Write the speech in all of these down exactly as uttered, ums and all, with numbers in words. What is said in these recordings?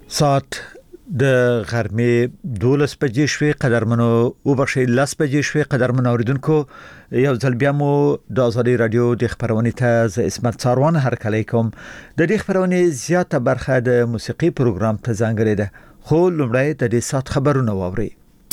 ساعت د غرمې دولس بجې شوې قدرمنو او بخښي لس بجې شوې قدرمنو اوریدونکو یو ځل بیا مو د ازادي رادیو د خبرونې ته ز اسمت څاروان هرکلی کوم د دې خبرونې زیاته برخه د موسیقي پروګرام ته ځانګړې ده خو لومړی د دې سات خبرونه واوري.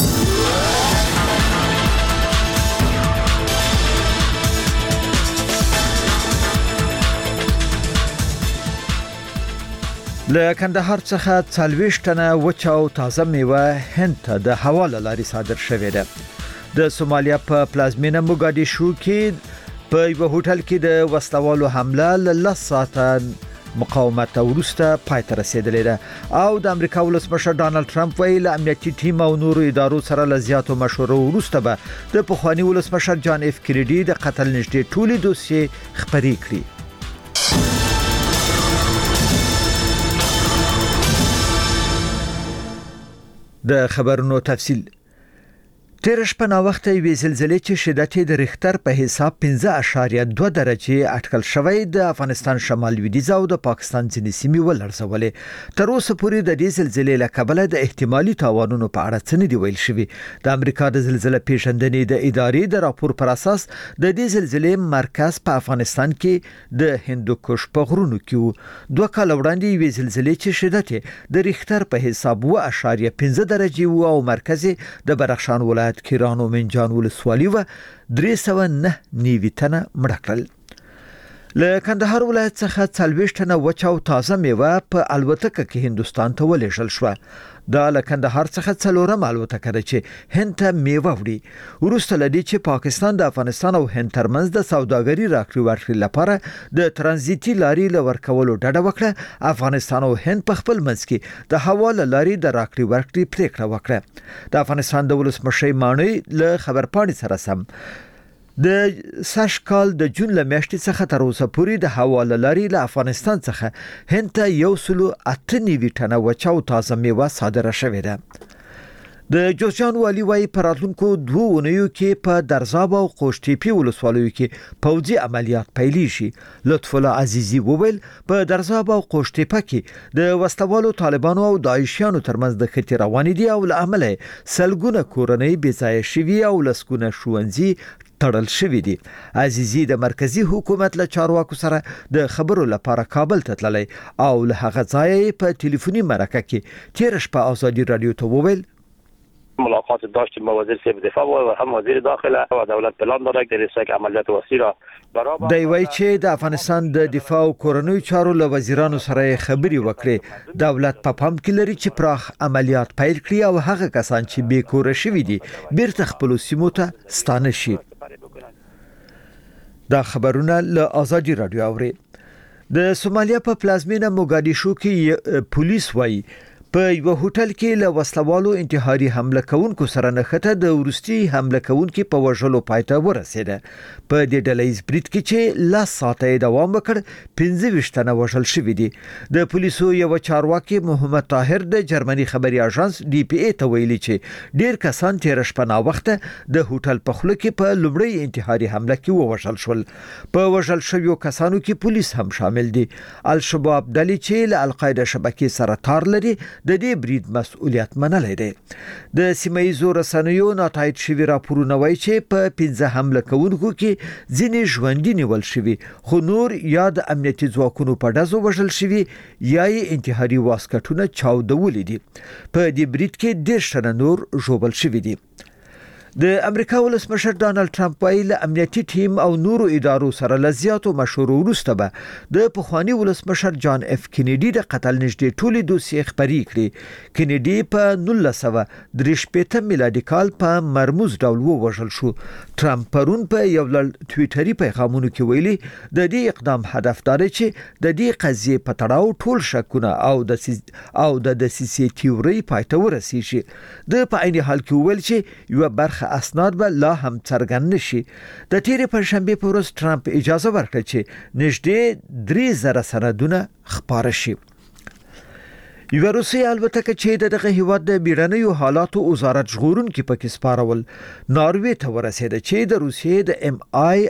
له کندهار څخه څلوېښت تنه وچه او تازه میوه هند ته د حواله لارې صادر شوې ده. د سومالیا په پلازمینه موګادیشو کې په یو هوټل کې د وسلوالو حمله له لس ساعته مقاومت وروسته پای ته رسیدلې ده او د امریکا ولسمشر ډانلډ ټرمپ ویل امنیتي ټیم او نورو ادارو سره له زیاتو مشورو وروسته به د پخوانی ولسمشر جان اف کینیډي د قتل نږدې ټولې دوسیې خبرې کړې. د خبرونو تفصیل. تیر شپه نا وخت یې زلزلې چې شدت د ریختر په حساب پنځه اعشاریه دوه درجه اټکل شوی د افغانستان شمال لویدیځ او د پاکستان ځینې سیمې ولړزولې. تر اوسه پورې د دې زلزلې له کبله د احتمالي تاوانونو په اړه څه نه دی ویل شوی. د امریکا د زلزلې پیژندنې د ادارې د راپور پر اساس د دې زلزلې مرکز په افغانستان کې د هندوکش په غرونو کې و. دوه کال وړاندې یې زلزلې چې شدت د ریختر په حساب اوه اعشاریه پنځه درجه و او مرکز د بدخشان ولایت کیرانو منجان ولسوالي و درې سوه نه نوي تنه مړه کړل. له کندهار ولایت څخه څلوېښت تنه وچه او تازه میوه په الوتکه کې هندستان ته ولېږل شوه. دا له کندهار څخه څلورم الوتکه ده چې هند ته میوه وړي. وروسته له دې چې پاکستان د افغانستان او هند ترمنځ د سوداګري راکړې ورکړې لپاره د ترانزیتي لارې له ورکولو ډډه وکړه، افغانستان او هند په خپل منځ کې د حواله لارې د راکړې ورکړې پریکړه وکړه. د افغانستان د ولسمشر مانوي له خبرپاڼې سره سم د سش کال د جون له میاشتې څخه تر اوسه پورې د حواله لارې له افغانستان څخه هند ته یو سلو اته نوي ټنه وچه او تازه میوه صادره شوې ده. د جوزجان والی وايي په راتلونکو دوه اونیو کې په درزاب او قوشتېپې ولسوالیو کې پوځي عملیات پیلېږي. لطف الله عزیزي وویل په درزاب او قوشتېپه کې د وسلوالو طالبانو او داعشیانو ترمنځ د خطي روانې دي او له امله سلګونه کورنۍ بې ځایه شوي او لسګونه ښوونځي تړل شوی دي. عزیزي د مرکزی حکومت له چارواکو سره د خبرو لپاره کابل ته تللی او له هغه ځایه په ټلیفوني مرکه کې تیر شپه ازادي رادیو ته وویل ملاقات داشتیم با وزیر سیب دفاع و هم وزیر داخله و دولت پلان داره که رسک عملیات وسیع را برابر دی وایي چې د افغانستان د دفاع او کورنیو چارو له وزیرانو سره خبري وکړي. دولت په پام کې لري چې پراخ عملیات پیل کړي او هغه کسان چې بې کوره شوي دي بیرته خپل سیمو ته ستانه شي. دا خبرونه له ازادي رادیو اوري. د سومالیا په پلازمینه موګادیشو کې پولیس وایي په یو هوټل کې له وسلوالو انتحاري حمله کوونکو سره نښته د ورستي حمله کوونکو په وژلو پایته ورسېده. په دې ډلهیز برید کې چې لس ساعته دوام وکړ پنځه ویشت تنه وژل شوي دي. د پولیسو یو چارواکي محمد طاهر د جرمني خبري اژانس ډي پی ای ته ویلي چې ډیر کسان تیر شپه نا وخته د هوټل په خوله کې په لومړی انتحاري حمله کې ووژل شول. په وژل شویو کسانو کې پولیس هم شامل دي. الشباب ډلې چې له القاعده شبکې سره تار لري د دې برید مسؤلیت منلای دی. د سیمایي رسنیو ناتایید شوی راپورونه وایي چې په پنځه حمله کوونکو کې ځینې ژوندي نیول شوي خو نور یا د امنیتي ځواکونو په ډزو وژل شوي یا یې انتحاري واسکټونه چاودولي دي. په دې برید کې دېرش تنه نور ژوبل شوي دي. د امریکا ولسمشر ډانلډ ټرمپ ویل امنیتي ټیم او نورو ادارو سره لزیاتو مشورو وروسته به د پخوانی ولسمشر جان اف کینیډي د قتل نږدې ټولې دوسیې خبرې کړې. کینیډي په نولس سوه درې شپېته میلادي کال په مرموز ډول ووژل شو. ټرمپ پرون په یو لړ ټویټري پیغامونو کې ویلي د دې اقدام هدف دا دی چې د دې قضیې په تړاو ټول شکونه او د او د دسیسې تیوري پای ته ورسیږي. د په عین حال کې ویل چې یو برخه اسناد به لا هم څرګند نشي. د تیرې پنځشنبه په ورځ ټرمپ اجازه ورکړه چې نږدې درې زره سندونه خپاره شي. یو روسي البته چې دغه هیواد د بیړنیو حالاتو وزارت ژغورونکو پکې سپارول ناروې ته ورسېده چې د روسیې د ام آی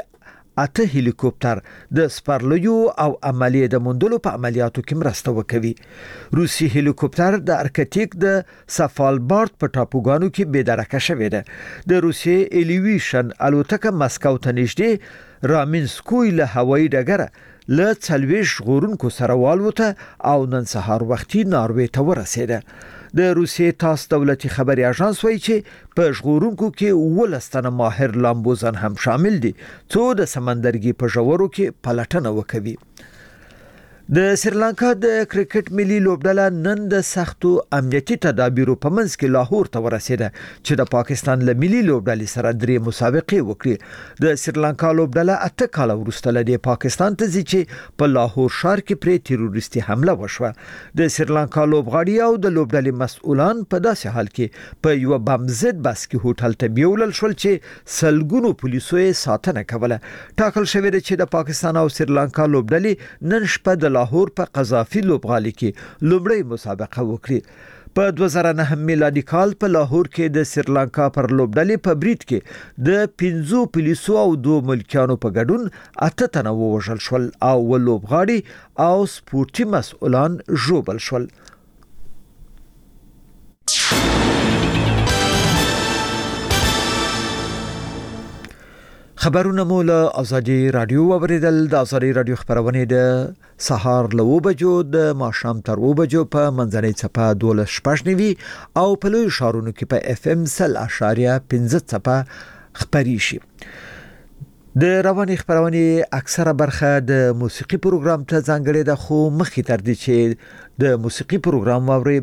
اته هلیکوپټر د سپارلیو او عملیه د موندلو په عملیاتو کې مرسته وکوي. روسي هلیکوپټر د ارکټیک د سفالبارد په ټاپوګانو کې بېدرکه شوی دی. د روسي الیویشن الوتکه مسکو ته نږدې رامینسکوی له هوایي ډګره له څلوېښت ژغورونکو سره والوته او نن سهار وختي ناروې ته ورسېده. د روسیې تاس دولتي خبري اژانس وایي چې په ژغورونکو کې اوولس تنه ماهر لامبوزن هم شامل دي څو د سمندرګي په ژورو کې پلټنه وکوي. د سریلانکا د کرکټ ملي لوبډله نن د سختو امنیتي تدابیرو په منځ کې لاهور ته ورسېده چې د پاکستان له ملي لوبډلې سره درې مسابقې وکړي. د سریلانکا لوبډله اته کال وروسته له پاکستان ته ځي چې په لاهور ښار کې پرې تروریستي حمله وشوه. د سریلانکا لوبغاړي او د لوبډلې مسؤلان په داسې حال کې په یو بم ضد بس کې هوټل ته بیولل شول چې سلګونو پولیسو یې ساتنه کوله. ټاکل شوی دی چې د پاکستان او سریلانکا لوبډلې نن شپه د لاهور په قذافي لوبغالي کې لومړی مسابقه وکړي. په دوه زره نه میلادي کال په لاهور کې د سریلانکا پر لوبډلې په برید کې د پنځو پولیسو او دوه ملکیانو په ګډون اته تنه ووژل شول او لوبغاړي او سپورتي مسؤلان ژوبل شول. خبرونه مو له ازادي رادیو اوریدل. د ازادي رادیو خبرونه د سهار له و بجو د ماښام تر و بجو په منځنۍ څپه دولس شپږ نیوي او په لوی ښارونو کې په اف ام سل اشاریه پنځه څپه خبري شي. د رواني خبرونه اکثره برخه د موسیقي پروګرام ته ځانګړې ده، خو مخکې تر دې چې د موسیقي پروګرام ووري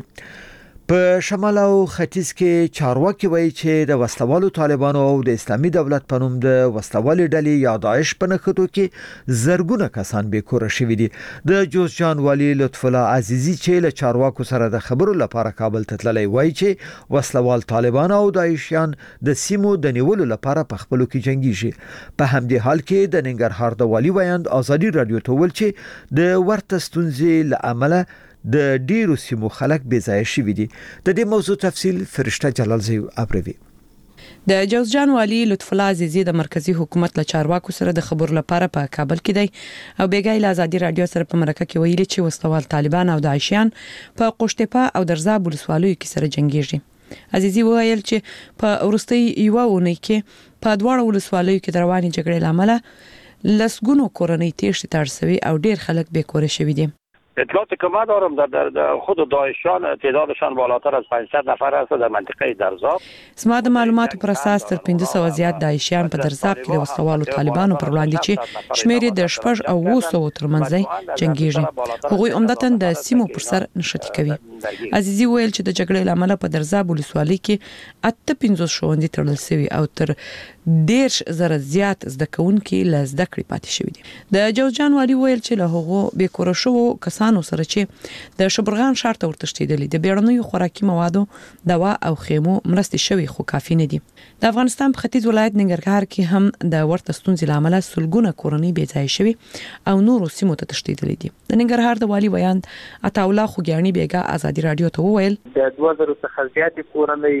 په شمال او ختیځ کې چارواکي وایي چې د وسلوالو طالبانو او د اسلامي دولت په نوم د وسلوالي ډلې یا داعش په نښتو کې زرګونه کسان بې کوره شوي دي. د جوزجان والي لطف الله عزیزي چې له چارواکو سره د خبرو لپاره کابل ته تللی وایي چې وسلوال طالبان او داعشیان د سیمو د نیولو لپاره په خپلو کې جنگیږي. په همدې حال کې د ننګرهار د والي ویاند ازادي رادیو ته ویل چې د ورته ستونزې له امله د ډیرو سیمو خلک بې ځای شوي دي. د دې موضوع تفصیل فرشته جلالزی ابروي. د جوزجان والي لطف الله عزیزي د مرکزی حکومت له چارواکو سره د خبرو لپاره په کابل کې دی او بیګای له ازادي رادیو سره په مرکه کې ویلي چې وسلوال طالبان او داعشیان په قشتپه او درزاب ولسوالیو کې سره جنگیږي. عزیزي وویل چې په ورستي یو ونی کې په دواړو ولسوالیو کې رواني جګړې لامل لسګونو کورنۍ تېښتې تړسوي او ډیر خلک بې کوره شوي دي. اطلاعات که من دارم در, در, در خود داعشیان تعدادشان بالاتر از پانصد نفر است در منطقه درزاب. زما د معلوماتو پر اساس تر پنځه سوه زیات داعشیان په درزاب کې د وسلوالو طالبانو پر وړاندې چې شمیر یې د شپږ او اوه سوو ترمنځ جنگیږي. هغوی عمدتاً د سیمو پر سر نښتې کوي. عزیزي ویل چې د جګړې لامل په درزاب ولسوالۍ کې اته پنځوس ښوونځي تړل شوي او تر ډیر زره زیات زده کوونکي له زده کړې پاتې شوي دي. د جوزجان والي ویل چې له هغو بې کوره شوو کسانو سره چې د شبرغان ښار ته ورتښتېدلي د بیړنیو خوراکي موادو، دوا او خیمو مرستې شوي خو کافي نه دي. د افغانستان په ختیځ ولایت ننګرهار کې هم د ورته ستونزې له امله سلګونه کورنۍ بې ځایه شوي او نورو سیمو ته تښتېدلي دي. د ننګرهار د والي ویاند عطاالله خوږیاڼي بیګا ازادي رادیو ته وویل د دوه زره څخه زیاتې کورنۍ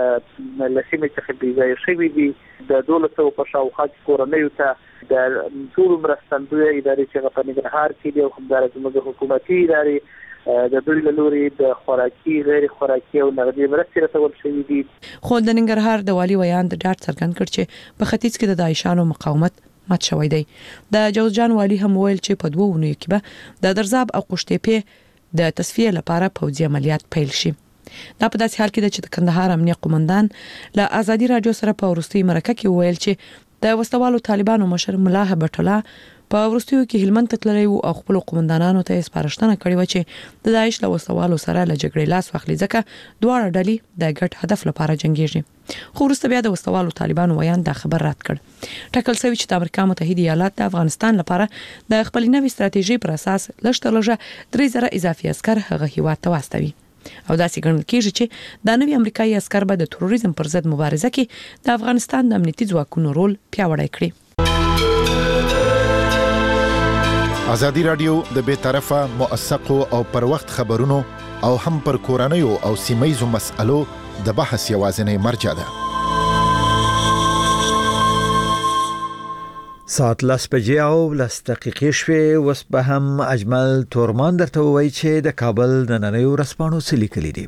له سیمې څخه بې ځایه شوي دي. د دولس سوه په شاوخوا کې کورنیو ته د ټولو مرستندویه ادارې چې په ننګرهار کې دي او همدارنګه زموږ حکومتي ادارې د دوی له لوري د خوراکي، غیر خوراکي او نغدي مرستې رسول شوي دي. خو د ننګرهار د والي ویاند ډاډ څرګند کړ چې په ختیځ کې د داعشانو مقاومت مات شوی دی. د جوزجان والي هم ویل چې په دوه اونیو کې به د درزاب او قشتېپې د تصفیه لپاره پوځي عملیات پیل شي. دا په داسې حال کې ده چې د کندهار امنیه قومندان له ازادي رادیو سره په وروستي مرکه کې ویل چې د وسلوالو طالبانو مشر ملا حبت الله په وروستیو کې هلمند ته تللی و او خپل قومندانانو ته سپارښتنه کړې و چې د داعش له وسلوالو سره له جګړې لاس واخلي ځکه دواړه ډلې د ګډ هدف لپاره جنګیږي. خو وروسته بیا د وسلوالو طالبانو ویاند دا خبر رد کړ. ټاکل شوی چې د امریکا متحده ایالات د افغانستان لپاره د خپل نوې ستراتیژي پر اساس لږ تر لږه درې زره اضافي عسكر هغه هیواد ته واستوي او داسې ګڼل کېږي چې د نوي امریکایي عسكر به د تروریزم پر ضد مبارزه کې د افغانستان د امنیتي ځواکونو رول پیاوړی کړي. ازادي رادیو د بې طرفه، موثقو او پر وخت خبرونو او هم پر کورنیو او سیمه‌یزو مسألو د بحث یوازینی مرجع ده. ساعت لاس بجې او لاس دقیقې شوې. اوس به هم اجمل تورمان درته وایي چې د کابل نننۍ ورځپاڼو څه لیکلي دي.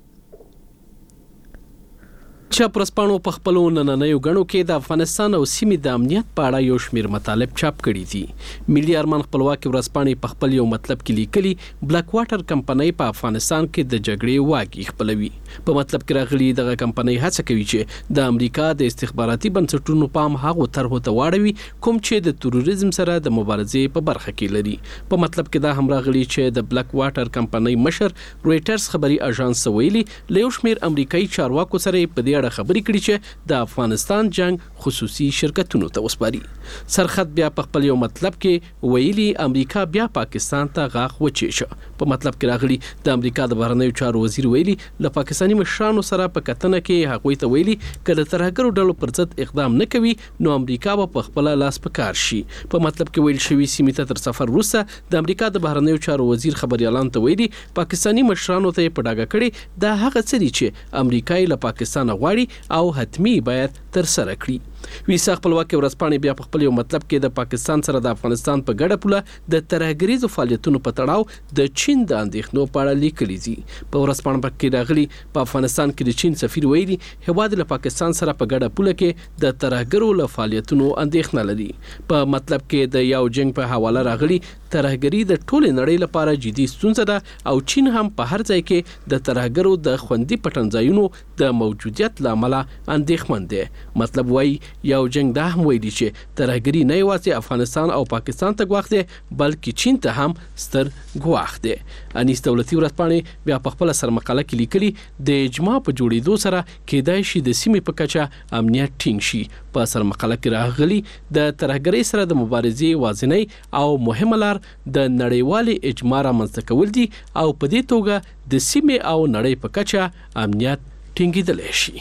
چاپ ورځپاڼو په خپلو نننیو غړو کې د افغانستان او سیمې د امنیت په اړه یو شمېر مطالب چاپ کړي دي. ملي ارمان خپلواکي ورځپاڼې په خپل یو مطلب کې لیکلي بلک واټر کمپنۍ په افغانستان کې د جګړې واګي خپلوي. په مطلب کې راغلي دغه کمپنۍ هڅه کوي چې د امریکا د استخباراتي بنسټونو پام هغو طرحو ته واړوي کوم چې د تروریزم سره د مبارزې په برخه کې لري. په مطلب کې دا هم راغلي چې د بلک واټر کمپنۍ مشر رويټرز خبري اژانس ویلي له یو شمېر امریکایي چارواکو سره په دې خبرې کړي چې د افغانستان جنگ خصوصي شرکتونو ته وسپاري. سرخط بیا په خپل یو مطلب کې ویلي امریکا بیا پاکستان ته غاښ وچیشه. په مطلب کې راغلي د امریکا د بهرنیو چارو وزیر ویلي له پاکستاني مشرانو سره په کتنه کې هغوی ته ویلي که د ترهګرو ډلو پر ضد اقدام نه کوي نو امریکا به په خپل لاس په کار شي. په مطلب کې ویل شوی سیمې ته تر سفر وروسته د امریکا د بهرنیو چارو وزیر خبريالان ته ویلي پاکستاني مشرانو ته په ډاګه کړي دا هغه څه دي چې امریکا له پاکستان غواړي او حتمی باید تر سره کړي. ویسا خپلواکي ورځپاڼې بیا په خپل یو مطلب کې د پاکستان سره د افغانستان په ګډه پوله د ترهګریزو فعالیتونو په تړاو د چین د اندېښنو په اړه لیکلي دي. په ورځپاڼه کې راغلي په افغانستان کې د چین سفیر ویلي هیواد له پاکستان سره په ګډه پوله کې د ترهګرو له فعالیتونو اندېښنه لري. په مطلب کې د یو جنگ په حواله راغلي ترهګری د ټولې نړۍ لپاره جدي ستونزه ده او چین هم په هر ځای کې د ترهګرو د خوندي پټنځایونو د موجودیت لامل اندېښمن دي. مطلب وایي یو جنگ دا هم ویلي چې ترهګری نه یوازې افغانستان او پاکستان ته ګواښ دی بلکې چین ته هم ستر ګواښ دی. انیس دولتي ورځپاڼې بیا په خپل سرمقاله کې لیکلي د اجماع په جوړېدو سره کېدای شي د سیمې په کچه امنیت ټینګ شي. په سرمقاله کې راغلي د ترهګرۍ سره د مبارزې وازنۍ او مهمه لار د نړیوالې اجماع رامنځته کول دي او په دې توګه د سیمې او نړۍ په کچه امنیت ټینګېدلی شي.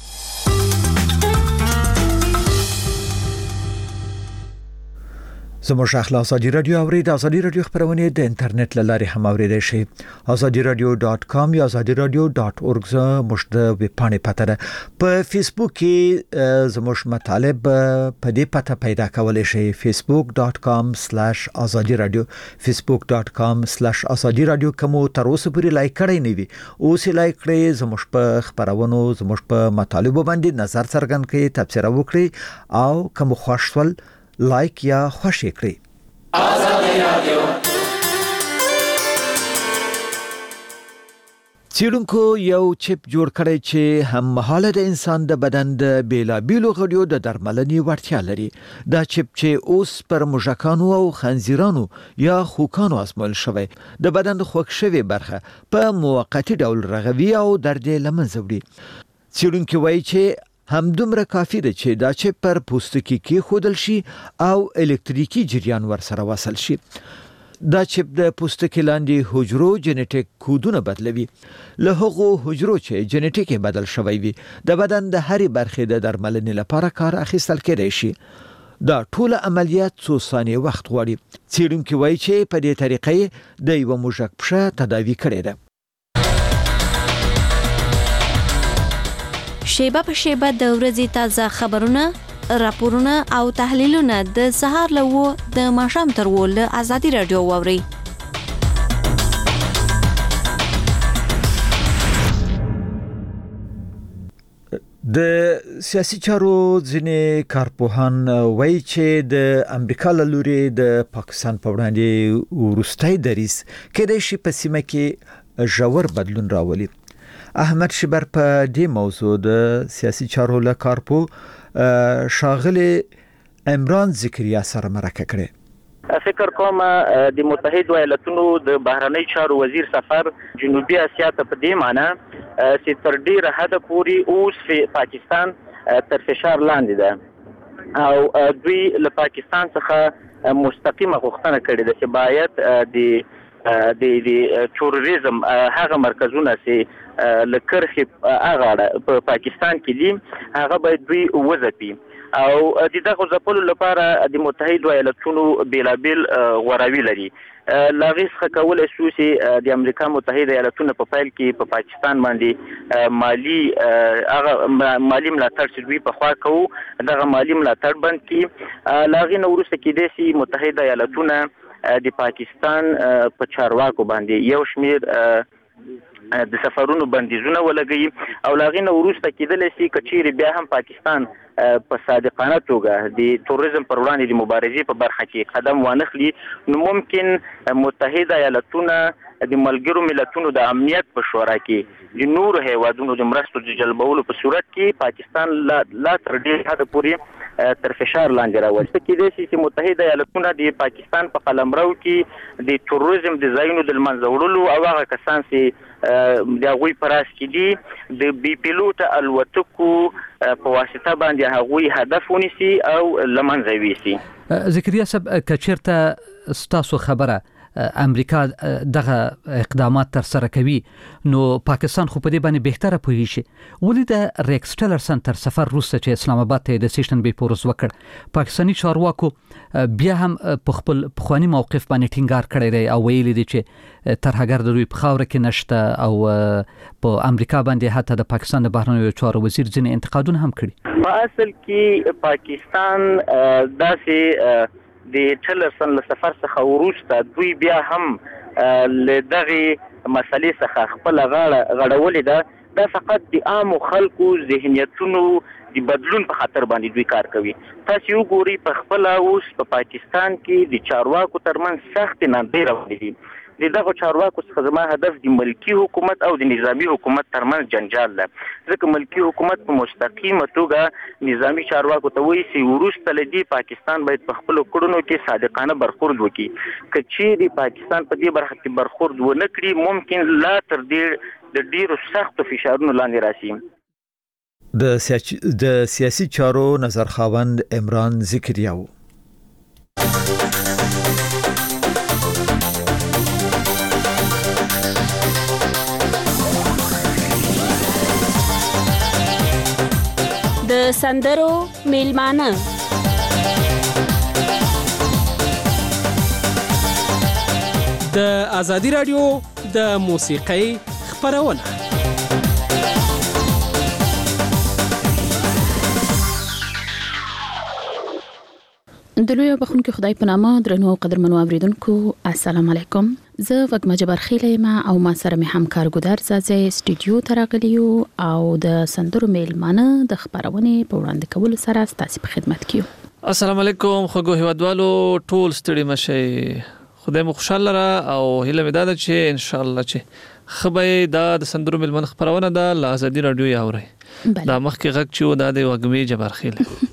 زموږ اخلاص ازادي رادیو اوري د ازادي رادیو خبرونه د انټرنیټ لاري هم اوریدئ شئ. ازادي رادیو ډاٹ کام یا ازادي رادیو ډاٹ اورګ زموږ د ویب پاڼې پته ده. په فیسبوک کې زموږ مطالب په دې پته پیدا کولای شئ facebook dot com slash azadi radio facebook dot com slash azadi radio کوم تر اوسه پورې لایک کړئ نه وي اوس لایک کړئ. زموږ په خبرونو زموږ په مطالبو باندې نظر څرګند کړئ تبصره وکړئ او کوم خوښول لایک یا خوشی کړئ. ازادي رادیو څېړونکو یو چپ جوړ کړی چې هم مهاله د انسان د بدن د بیلابیلو غړیو د درملنې وړتیا لري. دا چپ چې اوس پر موږکانو او خنزیرانو یا خوکانو ازمول شوی د بدن د خوښ شوی برخه په موقتی ډول رغوي او درد یې له منځه وړي. څېړونکي وایي چې هم دومره کافی ده چې دا چپ پر پوستکي کې خودل شي او الکتریکی جریان ور سره وصل شي. دا چپ د پوستکي لاندې حجرو جنټیک کودونه بدلوي. له هغو حجرو چې جنټیک بدل شوی وي د بدن د هرې برخې د درملنې لپاره کار اخیستل کېدای شي. دا ټول عملیات څو ثانیې وخت غواړي. څېړونکي وایي چې په دې طریقې د یو موږک پښه تداوي کړې ده. شیبه په شیبه د ورځې تازه خبرونه، راپورونه او تحلیلونه د سهار له و د ماښام تر و له ازادي رادیو واورئ. د سیاسي چارو ځینې کارپوهان وایي چې د امریکا له لوري د پاکستان په وړاندې وروستی دریځ کېدای شي په سیمه کې ژور بدلون راولي. احمد شبر په دې موضوع د سیاسي چارو له کارپو شاغلی عمران ذکریا سره مرکه کړې. فکر کوم د متحده ایالاتونو د بهرنی چارو وزیر سفر جنوبي اسیا ته په دې معنی چې تر ډیره حد پورې اوس په پاکستان تر فشار لاندې ده او دوی له پاکستان څخه مستقیمه غوښتنه کړې ده چې باید د د د تروریزم هغه مرکزونه چې لکرخي هغه په پاکستان کې دي هغه باید دوی وځپي او د دغه ځپلو لپاره د متحده ایالاتونو بیلابیل غوراوي لري. لاغیس خکولای شو چې د امریکا متحده ایالاتونو په فایل کې په پاکستان باندې مالی هغه مالی ملاتړ چې دوی په خوا کوو دغه مالی ملاتړ بند کی. لاغي نو وروسته کې د سي متحده ایالاتونو د پاکستان په چارواکو باندې یو شمیر د سفرونو بندیزونه ولګي او لاغي نو وروسته کېدل شي کچيري بیا هم پاکستان په صادقانه توګه د توریزم پر وړاندې د مبارزې په برخه کې قدم وانخلي نو ممکن متحده ایالاتونو د ملګرو ملتونو د امنیت په شورا کې د نور هیوادونو د مرستو د جلبولو په صورت کې پاکستان لا لا تر ډېر حد پورې تر فشار لاندې راوځي. کېدای شي چې متحده ایالاتونو د پاکستان په قلمرو کې د توریزم د ځایونو د منځه وړلو او هغه کسان چې د هغوی په راس کې دي د بي پیلوټ الوتکو په واسطه باندې هغوی هدف ونیسي او له منځه یوسي. ذکریا صاحب کچیرته ستاسو خبره امریکا دغه اقدامات تر سره کوي نو پاکستان خو په دې باندې بهتره پوهی شي ولې د ریکس ټیلرسن تر سفر وروسته چې اسلام آباد ته د سیشن به پورز وکړ پاکستانی چارواکو بیا هم په خپل پخوانی موقف باندې ټینګار کړی دی او ویلي دی چې ترهګر د دوی په خاور کې نشته او په امریکا باندې حتی د پاکستان د بهرنیو چارو وزیر ځینې انتقادونه هم کړي. په اصل کې پاکستان داسې د ټیلرسن له سفر څخه وروسته دوی بیا هم له دغه مسلې څخه خپل غاړه غړولې ده دا فقط د عام خلکو ذهنیتونو د بدلون په خاطر باندې دوی کار کوي. تاسو وګورئ په خپل اوس په پاکستان کې د چارواکو ترمنځ سخت ناندې روانې دي. د دغه چارواکو څخه زما هدف د ملکی حکومت او د نظامی حکومت ترمنځ جنجال ده ځکه ملکی حکومت په مستقیمه توګه نظامی چارواکو ته وایي چې وروسته له دې پاکستان باید په خپلو کړنو کې صادقانه برخورد وکړي. که چیرې پاکستان په دې برخه کې برخورد ونه کړي ممکن لا تر ډېر د ډېرو سختو فشارونو لاندې راشي. د سیاسی د سیاسي چارو نظرخواند عمران ذکریا و. د سندرو میلمانه د ازادي رادیو د موسیقۍ خبرونه د لوی بخونکو خدای په نامه درنو او قدرمنو اوریدونکو السلام علیکم. زه وګما جبر خیله ما او ما سره مې همکار ګودر زازه استودیو ترغلیو او د سندرو میلمانه د خبرونه په وړاندې کول سره ستاسو په خدمت کیو. السلام علیکم خوګو هیوادوالو ټول ستړي مشه خدای مو خوشاله را او هیله مې ده چې ان شاء الله چې خبره د سندرو میلمانه خبرونه د لازدي رادیو یاوري دا مخکې غږ چې و د وګمې جبر خیله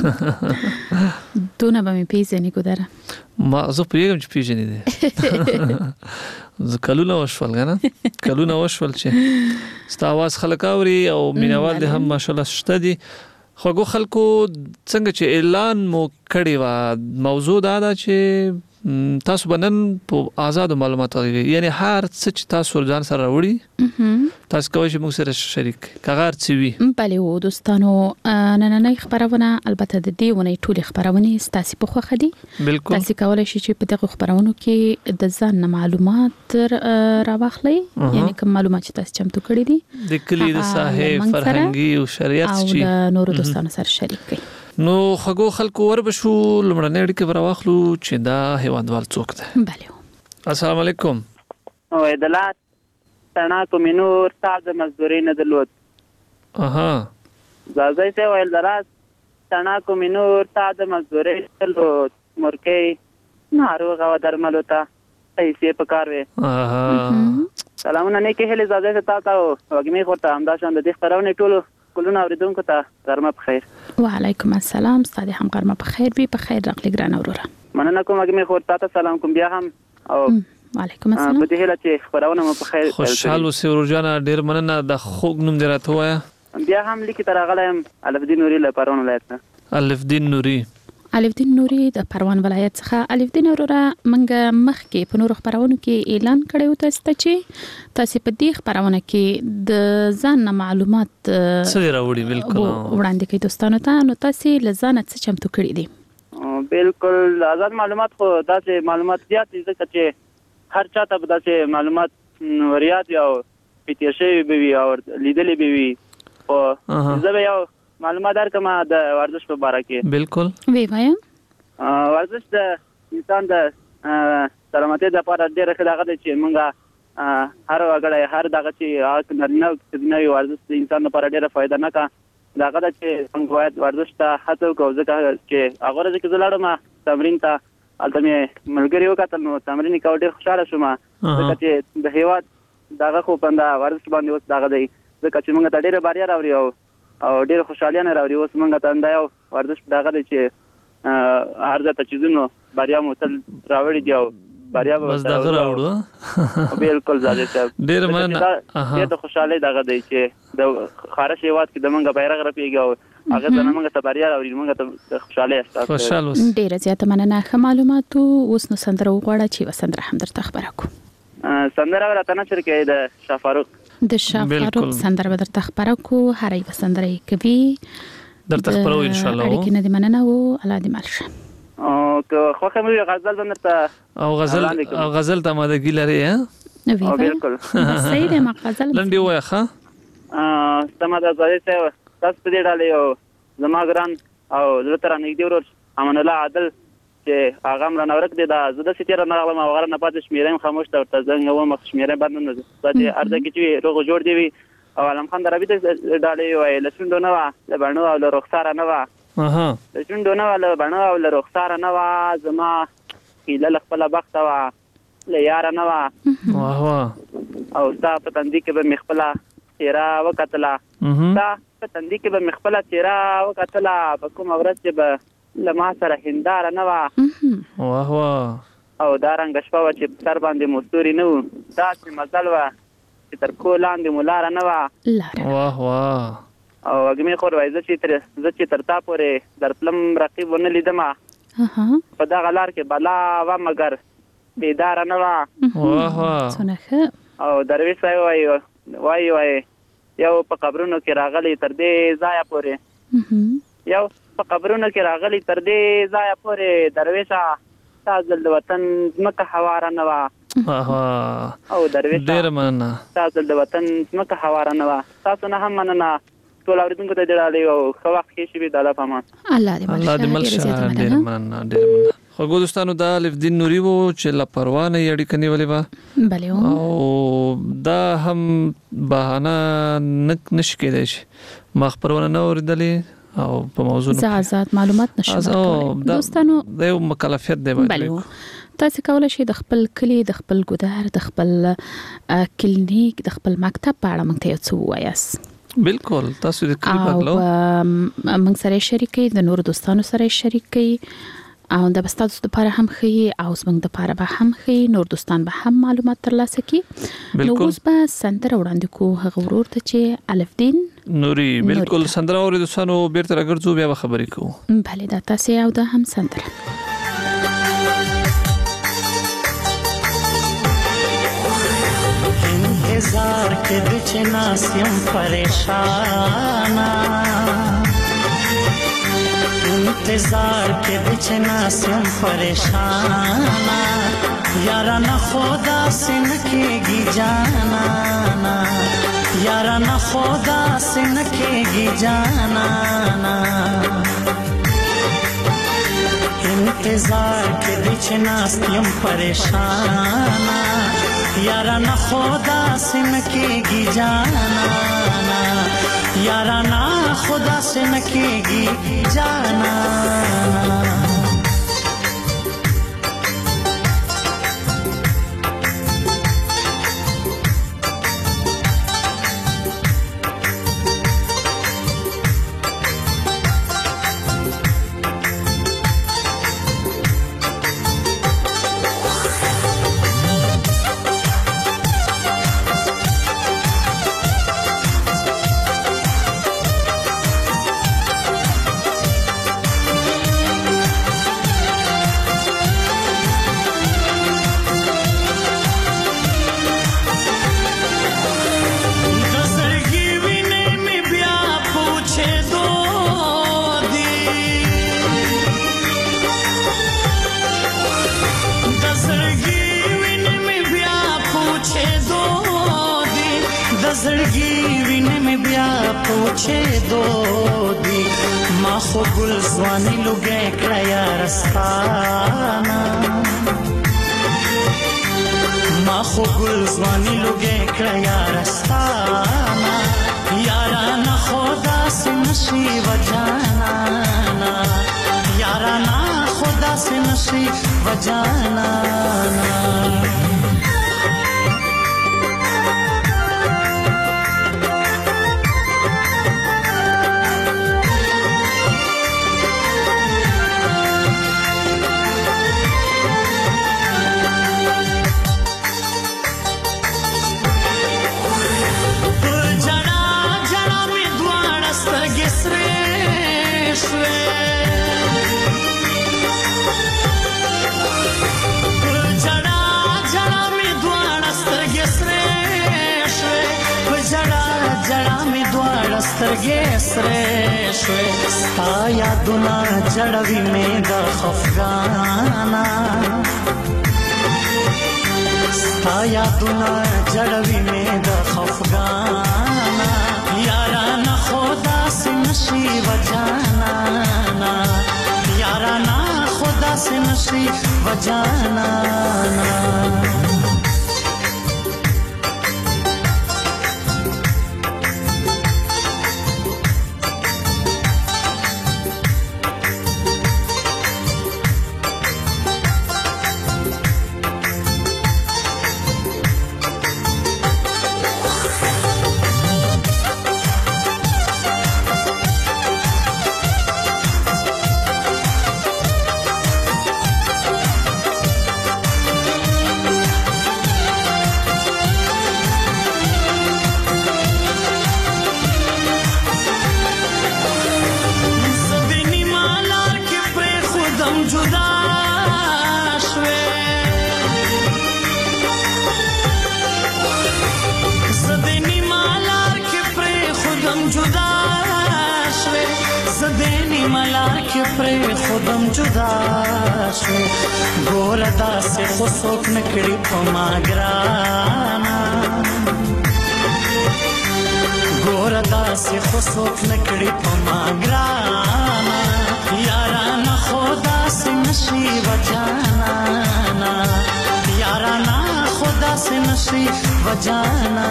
دونه به مې پیژنې ګودره ما زه پیژنم چې پیژنې دي زه کلونه وشول غنه کلونه وشول چې ستا आवाज خلک اوري او مینوال دي هم ماشاءالله شته دي. خوګو خلکو څنګه چې اعلان مو کړی و موضوع دا ده چې تاسو بنن په آزاد معلوماتو یعنی هر څه چې تاسو ځان سره وړي تاسو کوئ چې موږ سره شریک کغار چوي. بله و دوستانو نننۍ خبرونه البته د دې ونې ټولې خبرونه تاسو په خوخه دي بالکل تاسو کولای شئ چې په دغه خبرونو کې د ځان معلومات راوخلئ یعنی کوم معلومات چې تاسو چمتو کړی دي د کلی د ساحې فرهنګي او شریعت چې او نور دوستانو سره شریک کړئ. نو خګو خلکو وربشو لمړنۍ اړیکه براواخلو چې دا هیوادوال څوک ده. بله السلام علیکم. او عدالت تنا کومینور تاب د مزدوري نه دلوت اها زازای ته ویل دراز تنا کومینور تاب د مزدوري دلوت مرکه ناروغه و درملوتا پیسې پکاروي. اها سلامونه نه کې هله زازای ته تاسو وګمې خورته همداشان د دې خبرونه ټولو کلونه اوریدونکو ته غرمه بخیر. وعلیکم السلام ستاسو هم غرمه بخیر بي بخیر راغلی ګران اوروره. مننه کوم وګمې خورته ته سلام کوم بیا هم او وعلیکم السلام. په دې هله چې خبرونه مو بخیر خوشاله اوسئ ورجانه ډیر مننه د خوګ نوم درته وایا بیا هم لیکي تر غلم الف دین نوري له پرون ولایت الف دین نوري الف دین نوري د پروان ولایت څخه. الف دین وروره منګه مخکې په نورو خبرونو کې اعلان کړی و تاسو ته چې تاسو په دې خبرونه کې د ځان معلومات څه راوړي بالکل وړاندې کوي دوستانو ته. نو تاسو لزانه څه چمتو کړی دي؟ بالکل آزاد معلومات خو داسې معلومات زیات دي ځکه چې هر چاته به داسې معلومات وریاد یا پیټی شي به وي او لیدلې به وي. او زه به یو معلومات درکم د ورزش په اړه کې. بالکل وی وایم ورزش د انسان د سلامتۍ لپاره ډېر ښه دغه دی چې موږ هر وګړی هر دغه چې نارینه او ښځینه ورزش د انسان لپاره ډېره فایده نه کوي. دغه د چې موږ باید ورزش ته هڅه وکړو ځکه چې هغه ورځ کې زه لاړم تمرین ته هلته مې ملګري وکتل نو تمرین یې کوه ډېر خوشحاله شوم ځکه چې د هېواد دغه خو په همدا ورزش باندې اوس دغه دی ځکه چې موږ ته ډېره بریا راوړي او او ډېر خوشحالیانه راوړي. اوس موږ ته همدا یو ورزش دغه دی چې هر ځای ته چې ځو نو بریا مو تل راوړي دي او بریا به بس دغه راوړو. بالکل زاده صاحب ډېر مننه. ډېر د خوشحالۍ دغه دی چې د خارج هېواد کې د موږ بیرغ رپېږي او هغه ځنه موږ ته بریا راوړي موږ ته خوشحالۍ احساس کوو. خوشحال اوس. ډېره زیاته مننه. ښه معلوماتو. اوس نو سندره وغواړه چې یوه سندره هم درته خبره کړو. سندره به راته نشر کوي د شاه فاروق. د شاه فاروق سندره به درته خبره کړو. هر یوه سندره یې کوي درته خبرو ان شاء الله. اړیکې نه دې مننه او الله دې مل شه. او که خوښه مې غزل به درته او غزل او غزل ته آمادګي لري ها؟ بالکل صحیح دی. ما غزل لنډي وایه ښه. سمه ده زاهد صاحب تاسو په دې ډالې او زما ګران او زړه ته رانږدې ورور امان الله عادل چې هغه هم رانه ورک دی دا زه داسې تېره نه راغلم او غره نه پاتې شمېره یم خاموش ته ورته زنګ وم شمېره یې بند نه ده دا چې هر ځای کې چې روغ جوړ دی وي او علم خان درابي ته ډالۍ وایي له شونډو نه وه له بڼو او له رخساره نه وه له شونډو نه وه له بڼو او له رخساره نه وه زما هیله له خپله بخته وه له یاره نه وه او ستا په تندي کې به مې خپله څېره وکتله ستا په تندي کې به مې خپله څېره وکتله په کومه ورځ چې به له ما سره هنداره نه وه او دا رنګه شپه وه چې په سر باندې مو ستوري نه وو داسې مزل وه چې تر پښو لاندې مو لاره نه وه او وږمې خور وایي زه چې تر تا پورې در تلم رقیب ونه لیدمه په دغه لار کې بلا وه مګر بیداره نه وه او درویش صاحب وایي وایي وایي یو په قبرونو کې راغلی تر دې ځایه پورې یو په قبرونو کې راغلی تر دې ځایه پورې درویشه ستا ځل د وطن ځمکه هواره نه وه او درویشه ډېره مننه ستا ځل د وطن ځمکه هواره نه وه تاسو نه هم مننه ټول اورېدونکو ته دې ډالۍ او ښه وخت ښې شي وي د الله په امان. الله دې مل شه. ډېره مننه ډېره مننه. خوږو دوستانو دا الف دین نوري وو چې له پروان یې اړیکه نیولې وه بلې او دا هم بهانه نشي کېدای چې ما خبرونه نه اورېدلې او په موضوع زه آزاد معلومات نشم ورکولی. دوستانو دا یو مکلفیت دی بلې تاسو کولی شئ د خپل کلي د خپل ګودر د خپل کلینیک د خپل مکتب په اړه موږ ته یو څه ووایاست. بالکل تاسو د کلی په اړه او موږ سره شریک کړئ د نورو دوستانو سره شریک کړئ او د بستاسو لپاره هم ښه او زموږ لپاره به هم ښه نور دوستان به هم معلومات ترلاسه کړي. نو اوس به سندره وړاندې کوو هغه ورور ته چې الف دین نوري بالکل سندره اوري دوستانو بیرته راګرځو بیا به خبرې کوو. بله دا تاسو او دا هم سندره انتظار کے بچ ناسیم پریشانا انتظار کے بچ ناسیم پریشانا یارا نہ خدا سے نکے گی جانا یارا نہ خدا سے نکے گی جانا انتظار کے بچ ناسیم پریشانا یارا نہ خدا سے نکے گی جانا یارا نہ خدا سے نکے گی جانا زړګي وینې مې بیا پوښې دو دی ما خو ګل ځواني لګې کړه یارستانه ما خو ګل ځواني لګې کړه یارستانه یارانه خدا سے نشي وجانا یارانه خدا سے نشي وجانا سترګې سرې شوې ستا یادونه جړوي مې د خفګانا ستا یادونه جړوي مې د خفګانا یارانه خدا سے نشي وجانا یارانه خدا سے نشي وجانا ګوردا سے خوشوک نکړي په ماګرانا ګوردا سے خوشوک نکړي په ماګرانا یارانه خدا سے نشي وجانا یارانه خدا سے نشي وجانا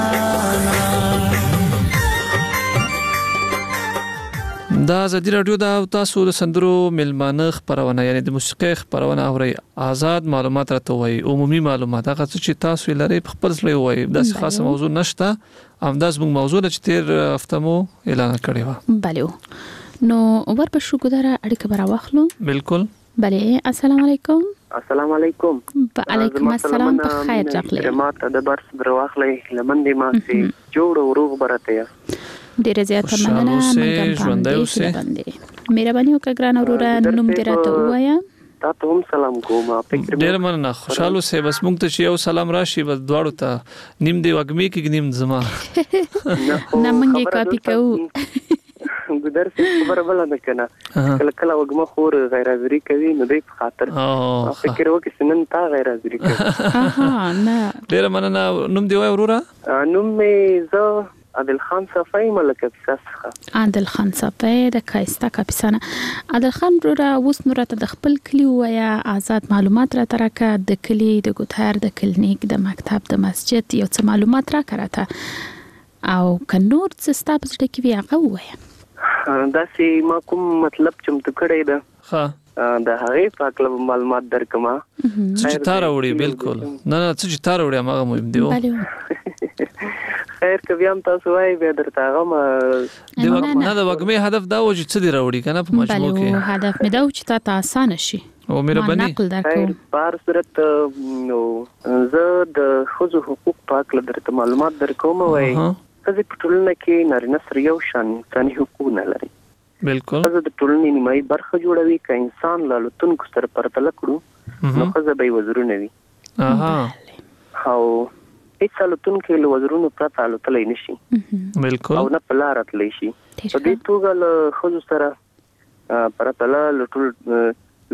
دا ازادي رادیو دا تاسو د سندرو ملمانه خبرونه یعنی د موسیقي خبرونه اوري آزاد معلومات راته وای عمومي معلومات هغه چې تاسو لري په خپل ځای وای د خاصه موضوع نشته همداس موږ موضوع د تیر هفته مو اعلان کړی و بله نو ور په شو ګداره اړیکه برا واخلو بالکل بله السلام علیکم السلام علیکم وعلیکم السلام په خیر راغلی ماته د برس درواخلې لمندې ما سي جوړ وروغ برته ډیره زیاته مننه منګم ژوندۍ اوسه مهرباني وکړه ګران اورورا نوم دې راته وایا تاسو هم سلام کوم ډیره مننه خوشاله سه بس موږ ته یو سلام راشي بس دواړو ته نیم دی وګمی کې نیم زما نه منګه کاپی کوو ګدر څه خبر بل نه کنه کله کله وګم خور غیر حاضری کوي نو دې په خاطر فکر وکړ سنن تا غیر حاضری کوي اها نه ډیره مننه نوم دی وای اورورا نوم می زه عادل خان صفای ملک ابساسخه عادل خان صفای د کایستا کاپیسانه عادل خان رورا اوس نور ته د خپل کلی وایا آزاد معلومات را ترکه د کلی د ګوتهر د کلینیک د مکتب د مسجد یو څه معلومات را کړه او کنور څه ستاسو د کی هغه وایا دا سي ما کوم مطلب چمت کړی دا ها د هغه پاکله معلومات درکما چې تار وړي بالکل نه نه چې تار وړي هغه مهم دی خیر کوي هم تاسو وايي به درته هغه ما د وګمه د وګمه هدف دا و چې څه دی راوړي کنه په مجموع کې بله هدف مې دا چې تاسو آسان شي او مهرباني خیر بار صورت نو زه د خصوصي حقوق پاکله درته معلومات درکوم وای چې په ټولنه کې نارینه سره یو شان انساني حقوق نه لري بالکل زه د ټولنې نیمایي برخه جوړوي ک انسان لالوتونکو سره پرتل کړو نو خزه به وزرونه وي اها او هیڅ لالوتونکو له وزرونو پرته الوتلای نشي بالکل او نه پلارت لای شي په دې توګه له خزو سره پرتل لټول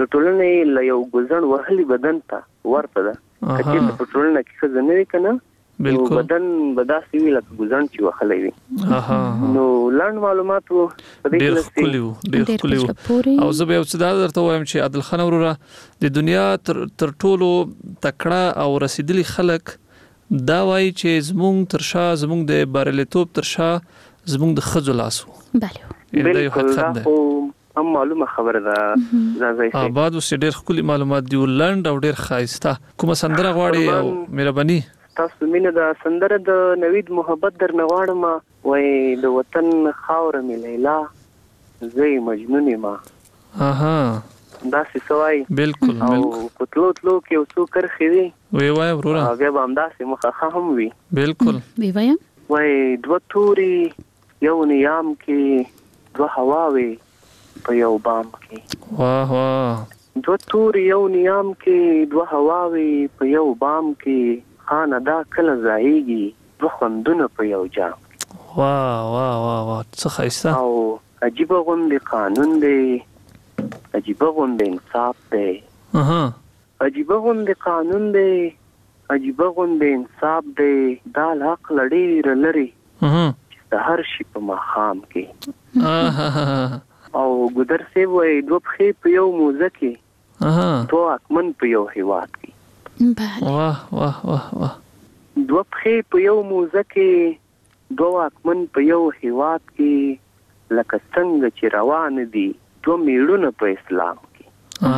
لټولنې له یو ګزن وهلي بدن ته ورته ده چې په ټولنه کې خزه نه وي کنه بالکل بدن بداسي ویل ګزن چې وخلې وي اها نو لاند معلومات وو ډېر خلیو ډېر خلیو او زه به اوس دا درته وایم چې عادل خان وروره د دنیا تر تر ټولو تکړه او رسیدلی خلک دا وایي چې زمونږ ترشا زمونږ د بارلیتوب ترشا زمونږ د خځو لاسو بله دا یو حقیقت ده هم معلومه خبره ده زازای شي آباد اوس ډېر خولي معلومات دی ولند او ډېر خاصه کومه سندره غواړي او مهرباني تاسو مینه د سندره د نوید محبت در نغواړم وای د وطن خاور مې لیلا زوی مجنون ما اها دا څه سوای بالکل او پتلو تلو کې اوسو کرخي وي وی وای وروره بیا به هم داسې مخه هم وي بالکل وی وای وای دوه توري یو نیام کې دوه هواوي په یو بام کې واه واه دوه توري یو نیام کې دوه هواوي په یو بام کې خانه دا کله ځایږي دوه خوندونه په یو جام واه واه واه واه څه خاصه او عجیب غوندې قانون دی عجیب غوندې انصاف دی اها عجیب غوندې قانون دی عجیب غوندې انصاف دی دا حق لړې لري اها د هر شي په مخام کې اها او ګدر سی وای دوه خې په یو موزه کې اها تو اکمن په یو هیواد کې بله واه واه واه واه دوه خې په یو موزه کې دوه اکمن په یو هیواد کې لکه څنګه چې روان دي دوه میړونه په اسلام کې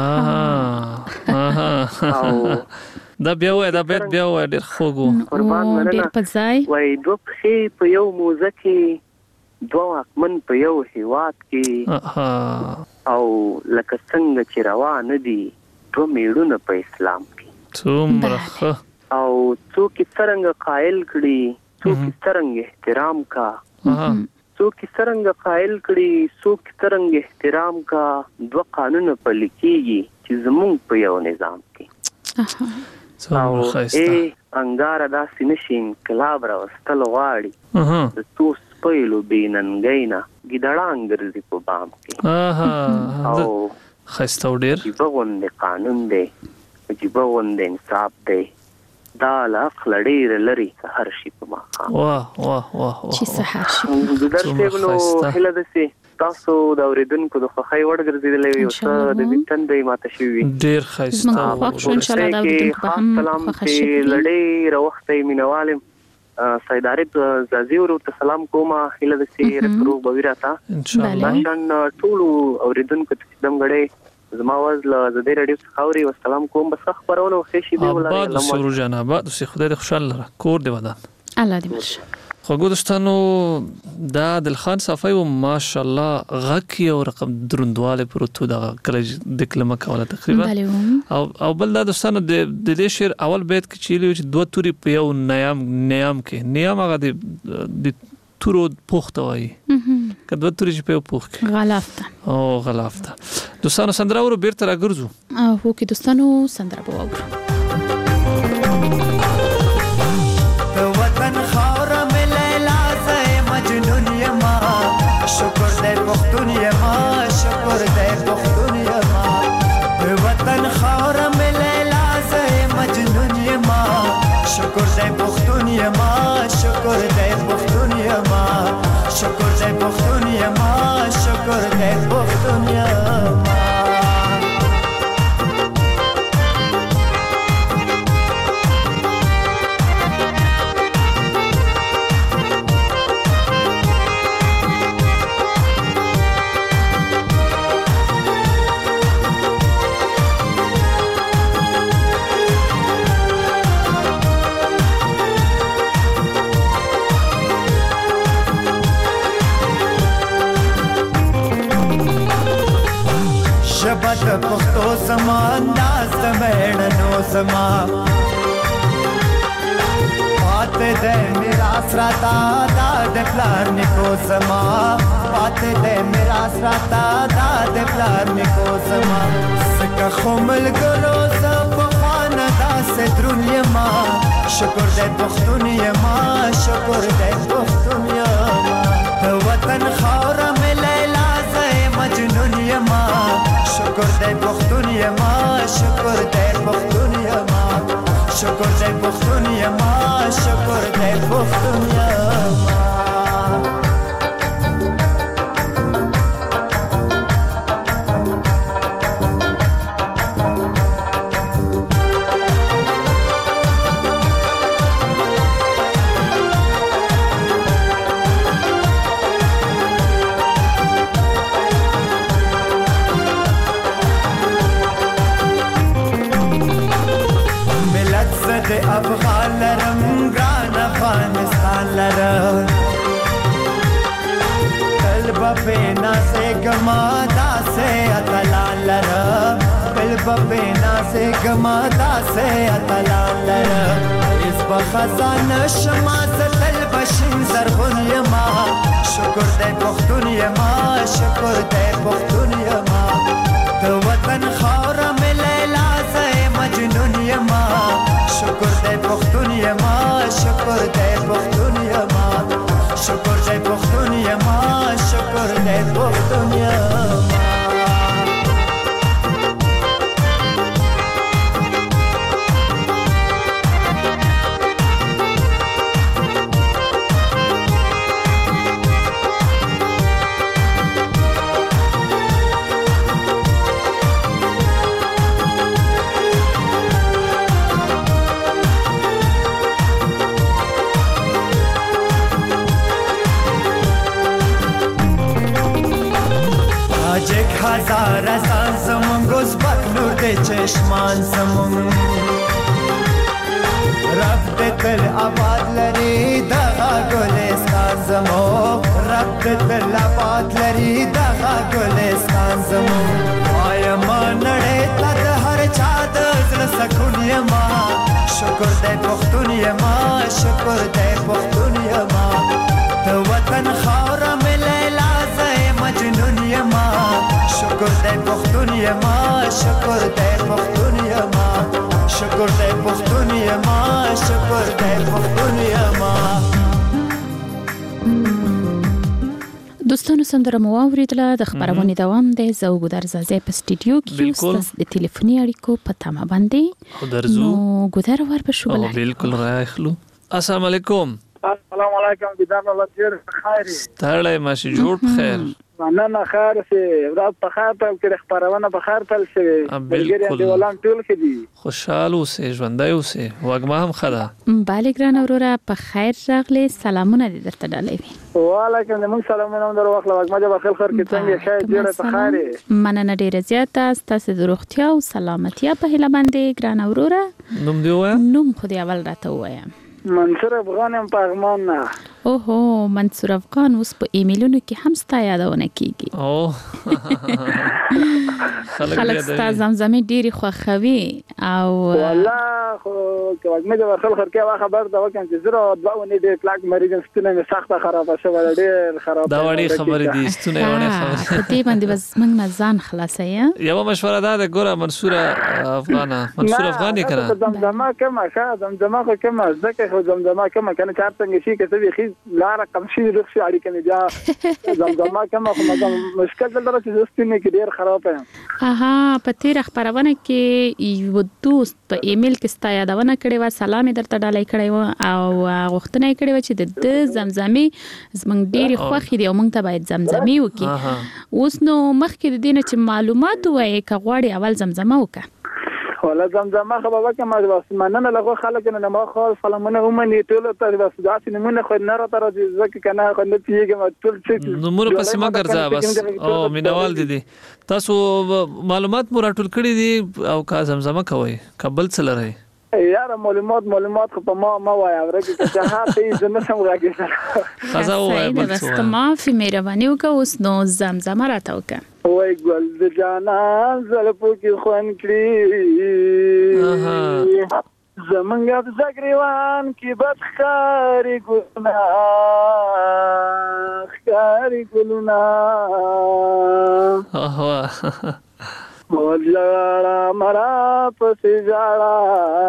اها او دا بیا وای دا بیت بیا وای ډېر خوږو قربان مننه ډېر په ځای وای دوه خې په یو موزه کې دوه اکمن په یو هیواد کې اها او لکه څنګه چې روان دي دوه میړونه په اسلام کې څومره او څوک څنګه قائل کړي څوک څنګه احترام کا څوک څنګه قائل کړي څوک څنګه احترام کا دوه قانون په لیکيږي چې زموږ په یو نظام کې څومره خاصه ای انګار دا سینشین انقلاب راوستل غواړي د توس پېلو بیننګینا ګډړان ګرځي په بام کې اها او خاصه ډېر چې بغوند قانون دی چې بغوند انصاف دی دا لاخ لړې لري هر شي په مخه واه واه واه چې سحر شي د درسونو هله دسي تاسو د اوریدونکو د خوخای وړ ګرځیدلې یو څه د ویتندې ماته شي ډیر خاصه او ان شاء الله دا اوریدونکو هم سلام چې لړې روختې مینوالم سید عارف زازی ورته سلام کومه هله دسي رکرو بویراتا ان شاء الله نشان ټول اوریدونکو ته دم غړې زما واز له زده رادیو خاوري والسلام کوم بس خبرونه خو شي دی ولا بعد سرور جناب بعد سي خدای دې خوشاله کور دی ودان الله دې مرشه خو ګورستانو دا دلخان صفای او ماشاءالله غکی او رقم دروندواله پروتو دا کله د کلمه کوله تقریبا او او بل دا دوستانو د دې شعر اول بیت کې چیلو چې دوه توري په یو نیام نیام کې نیام هغه د تورو پوخته وای کله توري چې په پوخ کې غلافته او غلافته دوستانو سندره ورو بیرته راګرځو هو کې دوستانو سندره به وګورو وطن خاور مې لیلا زې مجنون یما شکر دې پختون یما شکر دې پختون یما وطن خاور مې لیلا زې مجنون یما شکر دې پختون یما شکر دې پختون یما شکر دې پختون یما شکر دې پختون یما شبت پختو زما انداز میړنو زما پات دې میرا سراتا دا د پلار نکو زما پات دې میرا سراتا دا د پلار نکو زما سکه خمل ګلو زپ خانه دا سترون یما شکر دې پختون یما شکر دې پختون یما وطن خاور مې لیلا زې مجنون یما شکر دې پختون یما شکر دې پختون یما شکر دې پختون یما شکر پختون یما افغان لرم ګران افغانستان لرم قلب په ناسه ګما داسه اتلان لرم قلب په ناسه ګما داسه اتلان لرم اس په خزانه شما تل بشین زرغون یما شکر دې پختون یما شکر دې پختون یما د وطن خاور ملي لازه مجنون یما شکر دې پختون یما شکر دې پختون یما شکر دې پختون یما شکر دې پختون یما هزار سال زمون گوز بکنور ده چشمان زمون رب ده تل آباد لری دغا گلستان زمون رب ده تل آباد لری دغا گلستان زمون آیا ما نڑه تا ده هر چا ده زل سکون یما شکر ده پختون یما شکر ده پختون یما ده وطن خورا ملی لازه مجنون یما شکر دې پختون یما شکر دې پختون یما شکر دې پختون یما شکر دې پختون یما دوستانو سندره مو اوریدله د خبرونې دوام دی زه ګودر زازې په سټډیو کې اوس د ټلیفوني اړیکو په تمه باندې درځو نو ګودر ور په شو بل بالکل راخلو السلام علیکم السلام علیکم ګودر الله خیر خیر ستړی ماشي جوړ بخیر مننه خیر سي ورځ په خیر تل کې خبرونه په خیر تل شي بلګری دی ولان ټول کې دي خوشاله اوسې ژوندۍ اوسې وګما هم خدا بالګران اورورا په خیر راغلي سلامونه دې درته ډالې وعلیکم السلام سلامونه در واخله وګما جواب خیر خیر کې څنګه ښه جوړه په خیر مننه ډیره زیاته ستاسو د روغتیا او سلامتیا په هیله باندې ګران اورورا نوم دی وایا نوم خو دې اول راته وایا منصور افغان هم پغمان نه اوهو منصور افغان اوس په ایمیلونو کې هم ستا یادونه کیږي او خلک ستا زمزمې ډېری خوښوي او والله خو کومه د ورخل خرکه وا خبر دا وکم چې زره دوه نه د کلاک مریض ستنه مې سخته خرابه شوه ډېر خراب دا وړي خبرې دي ستنه وړي خبرې په دې باندې بس موږ نه ځان خلاصې یو مشوره ده ګوره منصور افغان منصور افغان کړه زمزمه کومه ښه زمزمه کومه ځکه خو زمزمه کومه کنه چار څنګه شي کې څه وی لار کم شي رخصي اړیکه نه بیا زمزمه کومه خو مشکل دلته چې ستنه کې ډېر خراب ہے اها په تیر خبرونه کې یو دوست په ایمیل کې ستا یادونه کړې و سلام درته ډالۍ کړې و او غوښتنه کړې و چې د زمزمې زمنګ ډېری خوخي دی او موږ ته باید زمزمې وکي اوس نو مخکې د دینه چې معلومات وایي کغواړي اول زمزمه وکړه ولا زمزمه خو به کومه بس مننه لغه خلک نه ما خو سلامونه هم نه ټول ته بس داسې نمونه خو نه را تر ځکه کنه خو نه پیږم ټول څه نمونه پس ما ګرځا بس او مینوال دي تاسو معلومات مو راټول کړی دي او کا زمزمه کوي قبل څه لري یار معلومات معلومات خو په ما ما وای اورګه چې ها ته زنه سم راګی خزا وای بل څه بس ما فی مهرباني وکاو اوس نو زمزمه راته وکا وای ګل د جانا زلفو کې خوان کړی زمنګ د زګریوان کې بدخاري ګلنا خاري ګلنا اوه مولړا مرا پس جاړا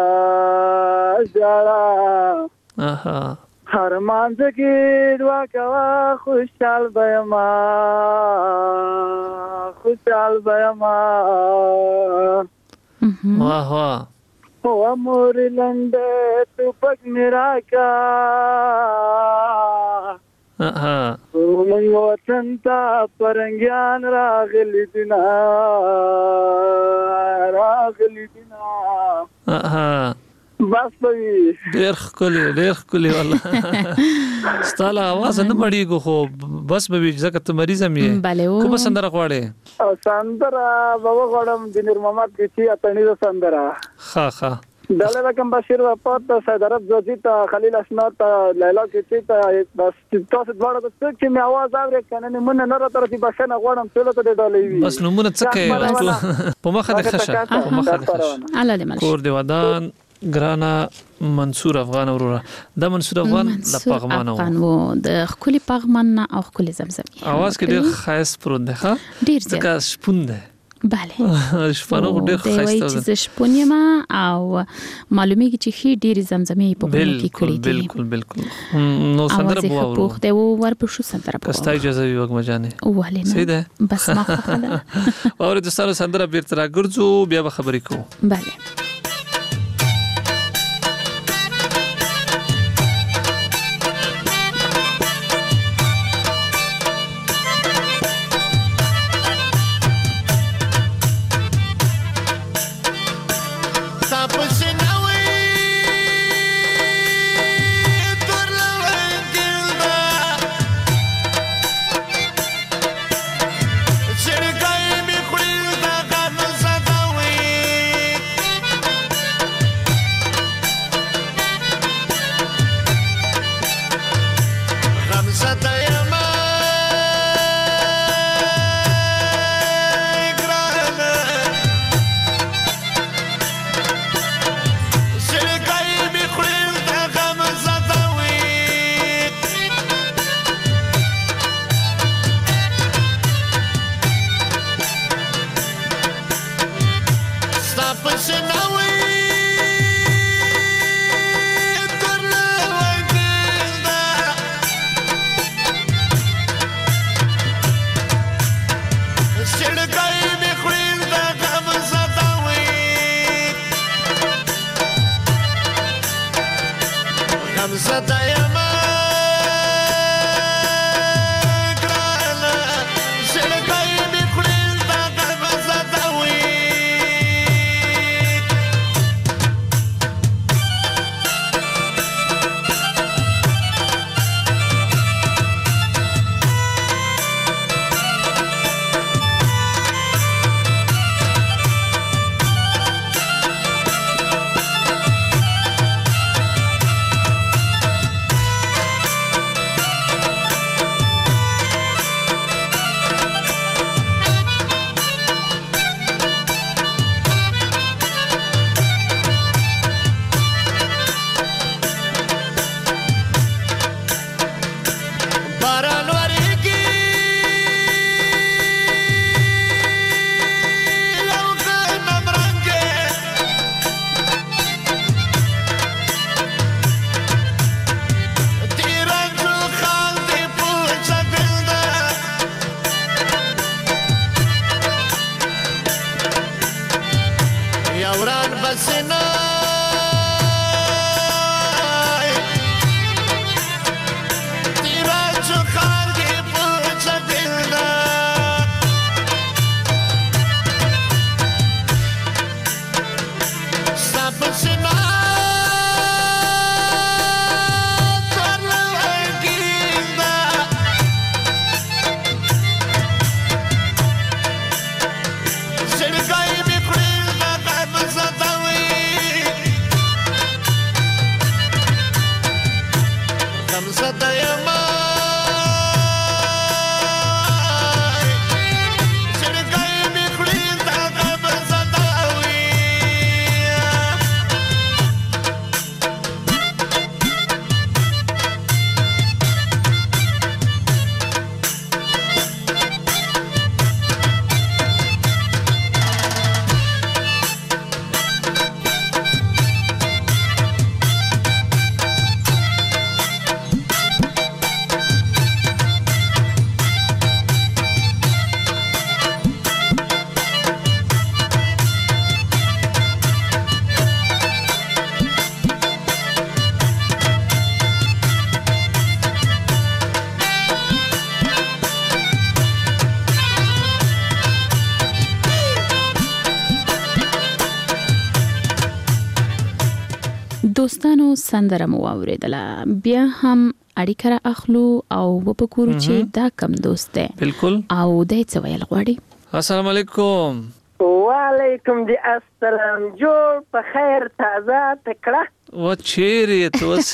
جاړا اها هر مانځ کې دعا کوا خوشحال بېما خوشحال بېما واه واه و مور لنده تو پک میرا کا ها من وطن تا پرنګیان راغلی دینا راغلی دینا ها بس دوی ډېر خولي ډېر خولي والله ستاله आवाज نه مړیږي خو بس به ځکه ته مریض مې کوم سندره غواړې او سندره بابا غواړم د نور محمد کیچی اتنی سندره ها ها دله رقم بشیر و پات سید عرب زوجی تا خلیل اسناد تا لیلا کیچی تا بس تاسو دواړه څه چې می आवाज اوري کنه من نه را طرفي بشنه غواړم ټول ته ډالې وي بس نمونه څه کوي په مخه د خشه په مخه د خشه الله دې مل کور دی ودان ګرانا منصور افغان وروره د منصور افغان د پغمان افغان وو د خولي پغمان او خولي زمزم اواز کې ډېر خاص پروت دی ښه ډېر ځکه شپون دی bale شپانه ډېر خاصه ده چې شپونیما او معلومیږي چې خې ډېر زمزمې په خپل کې کړې دي بالکل بالکل نو سندره بو او په خو ته ور په شو سندره بو کستا اجازه وي وګ مجانه ولې صحیح ده بس ما خو ده اور د سره سندره بیرته راګرځو بیا به خبرې کوو bale Tira سندره مو اوریدله بیا هم اړیکه را اخلو او وپکورو چې دا کم دوست دی بالکل او دای څه ویل غواړي. السلام علیکم. وعلیکم دی السلام. جوړ په خیر تازه تکړه و چیرې توس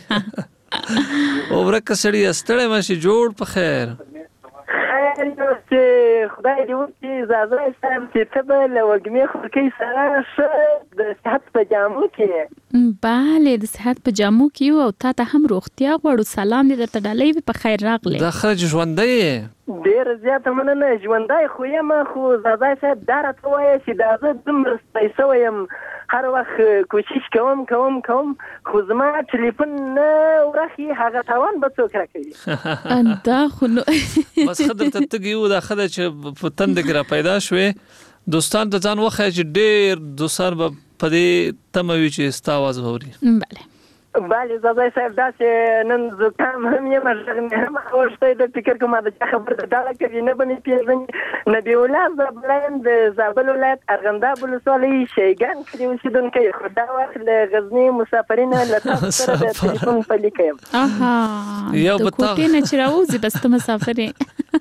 او ورکه سړی استړی ماشي جوړ په خیر خیر یو چې خدای دې وکړي زازای سم چې ته به له وږمې خورکۍ سره ښه د صحت په جامو کې بله د صحت په جامو کې یو او تا ته هم روغتیا غواړو. سلام دې درته ډالۍ په خیر راغلی. دا خرج ژوندی ډېر زیاته مننه. ژوندی خو یم خو زازای صاحب دا راته وایه چې دا زه دومره ستړی شوی یم هر وخت کوشش کوم کوم کوم خو زما ټلیفون نه ورخي هغه تاوان به څوک راکوي. دا خو نو بس خدر ته تګي و دا خدای چې په تند کې را پیدا شوې دوستان ته ځان وخه چې ډېر دوستان به په دې تموي چې ستا आवाज ووري. بله بله زازای صاحب دا چې نن زکام هم یم ژغ هم خوشته د فکر کوم دا خبر ته دا کوي نه بنې پیژنې نبی الله زبلین د زابل ولایت ارغنداب ولسوالۍ شیګان کې اوسیدونکو خو دا وخت له غزنی مسافرین له تاسو سره د ټلیفون په لیکم. اها یو بتا کوټه نه چراوزي بس ته مسافرې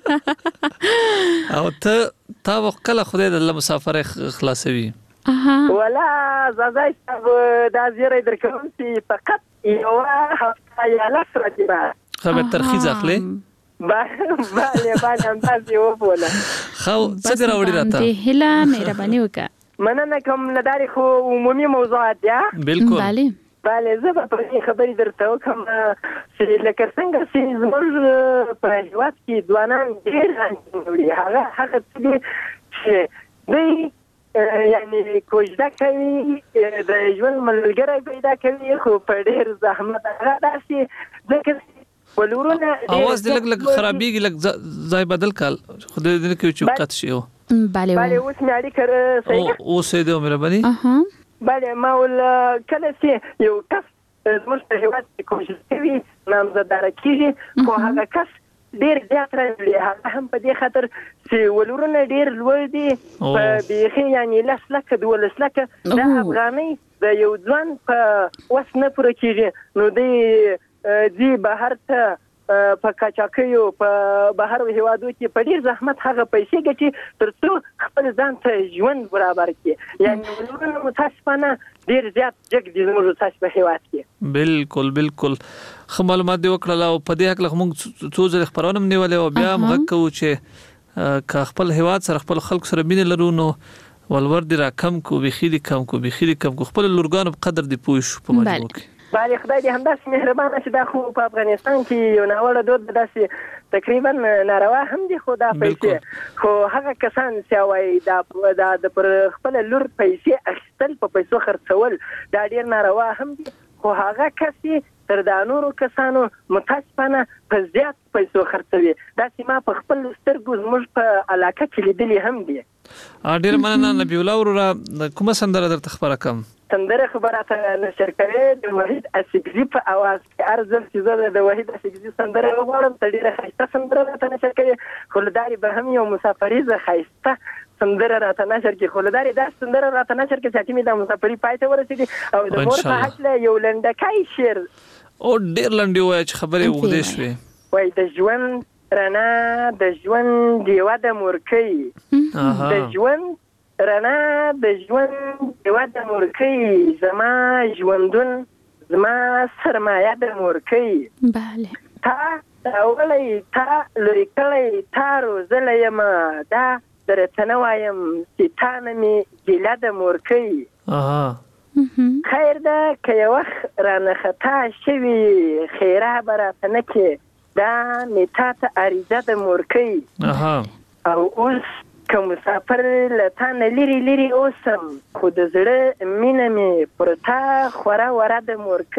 او ته تا وکړه خدای د مسافر خلاصوي. اها ولا زازای صاحب دا زیری درکوم چې فقط یو هفته یا لس ورځې بعد خبر ترخیص اخلي. بله بله همداسې وبوله. خو څه دې راوړي راته د هیله مهرباني وکړه. مننه کوم لداري خو عمومي موضوعات یا بالکل بله بله زه به په دې خبرې درته وکړم چې لکه څنګه چې زموږ په هېواد کې ځوانان ډېر رانجه وړي هغه هغه څه دي چې دوی یعنی کوژده کوي د ژوند ملګری پیدا کوي خو په ډېر زحمت هغه داسې ځکه ولورونه اواز دې لږ لږ خرابېږي لږ ځای بدل کال خدای دې نه کوي چې قط شي. بله بله اوس مې اړیکه صحیح اوس یې دې مهرباني. بله ما ول کله چې یو کس زموږ په هېواد کې کوژده کوي نامزداره کېږي خو هغه کس ډېر زیات راځي هغه هم په دې خاطر چې ولورونه ډېر لوړ دي په بیخي یعنی لس لکه دولس لکه دا افغانۍ د یو ځوان په وس نه پوره کېږي نو دوی ځي بهر ته په کاچاکیو په بهر هېوادو کې په ډېر زحمت هغه پیسې ګټي تر څو خپل ځان ته ژوند برابر کړي. یعنی ولورونه متاسفانه ډېر زیات جګ دي زموږ تاسو په هېواد کې. بالکل بالکل خو معلومات دی وکړل او په دې حق له موږ څو ځله خبرونه نیولې او بیا موږ کوو چې که خپل هېواد سره خپل خلک سره مینه لرو نو ولور دی را کم کو بخیلی کم کو بخیلی کم کو خپل لورګانو په قدر دی پوه شو په مجبور کې. بله خدای دې همداسې مهربانه چې دا خو په افغانستان کې یو ناوړه دود داسې تقریبا ناروا هم دي خو دا پیسې خو هغه کسان چې وایي دا د پر خپل لور پیسې اخیستل په پیسو خرڅول دا ډېر ناروا هم دي خو هغه کس تر دا نورو کسانو متاسفانه په زیات پیسو خرڅوي. داسې ما په خپل سترګو زموږ په علاقه کې لیدلې هم دي. ډېر مننه نبی الله وروره کومه سندره درته خبره کوم؟ سندره خبره ته نشر کوي د وحید اسګزي په اواز کې ارزم چې زه د وحید اسګزي سندره وغواړم ته ډېره ښایسته سندره راته نشر کوي خلداري به هم یو مسافریزه ښایسته سندره راته نشر کوي خلداري دا سندره راته نشر کوي چې مې د مسافري پای ته ورسېږي او د مور په هکله یو لنډکی شعر او ډېر لنډي وایي چې خبرې اوږدې شوې وایي د ژوند رڼا د ژوند ډیوه د مورکۍ د ژوند رڼا د ژوند ډیوه د مورکۍ زما ژوندون زما سرمایه د مورکۍ بله تا راوړلی تا لرې کړی تا روزلی یم دا درته نه وایم چې تا نه مې ګیله د مورکۍ خیر ده که یو وخت رانه خطا شوي خیره به راته نه کې دا مې تا ته عریضه د مورکۍ او اوس که مسافر له تا نه لرې لرې اوسم خو د زړه مینه مې پر تا خوره وره د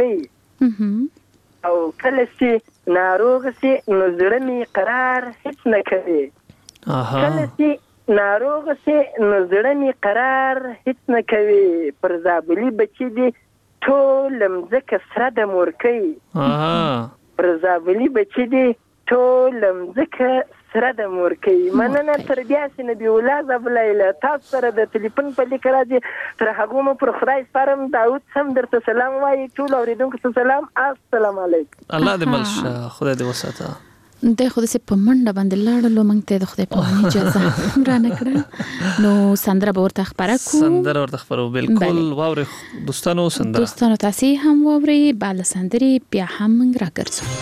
مورکۍ او کله چې ناروغ سي نو زړه مې قرار هیڅ نه کوي کله چې ناروغ سي نو زړه مې قرار هیڅ نه کوي پر زابلي بچي دي ټول مځکه سره د مورکۍ پر زابلي بچي دي ټول مځکه سره د مورکۍ مننه تر بیا سینه دی ولاده بلایله تاسو سره د ټلیفون په لیک راځي تر هغه مو پر خدای سپارم داوود سم درته سلام وایي ټول اوریدونکو ته سلام السلام علیکم الله دې ملشه خدای دې وساته د خو د سه په منډه باندې لاړلو مونږ ته د خدای په اجازه را نکړه نو سندره به ورته خبره کو سندره ورته خبرو بالکل واوري دوستانو سندره دوستانو تاسو هم واوري بل سندري بیا هم موږ راګرځو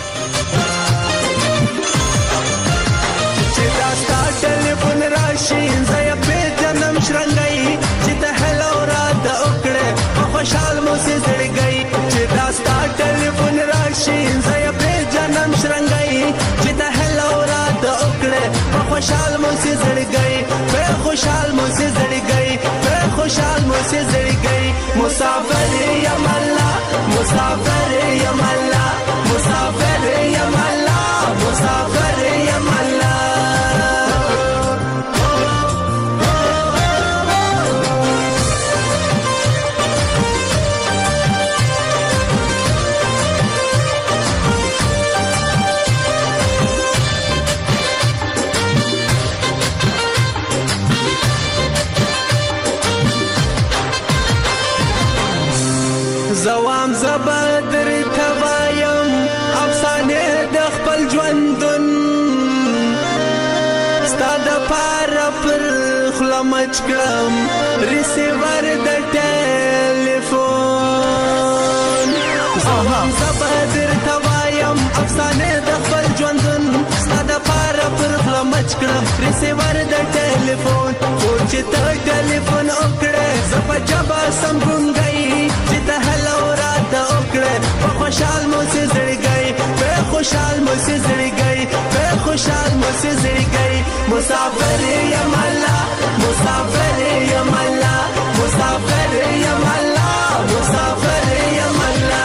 چې دا ستا ټلیفون راشي زه په جنم شرنګي چې ته هلو را د وکړه خوشحال مو سي زړګي چې دا ستا ټلیفون راشي زه په جنم شرنګي خوشحال مو سي زړګي په خوشحال مو سي زړګي په خوشحال مو سي زړګي مسافر یم الله مسافر یم الله مسافر یم الله مسافر یم الله زوام زبدر توایم افسانه د خپل ژوندون ستاد پار پر خلمچ کړم ریسیور د ټلیفون زوام زبدر توایم افسانه د خپل ژوندون ستاد پار پر خلمچ کړم ریسیور د ټلیفون خو چې ته ټلیفون وکړې زپ جبا سم ګونګي چې ته خوشحال مو سي زړګي په خوشحال مو سي زړګي په خوشحال مو سي زړګي مسافر یم الله مسافر یم الله مسافر یم الله مسافر یم الله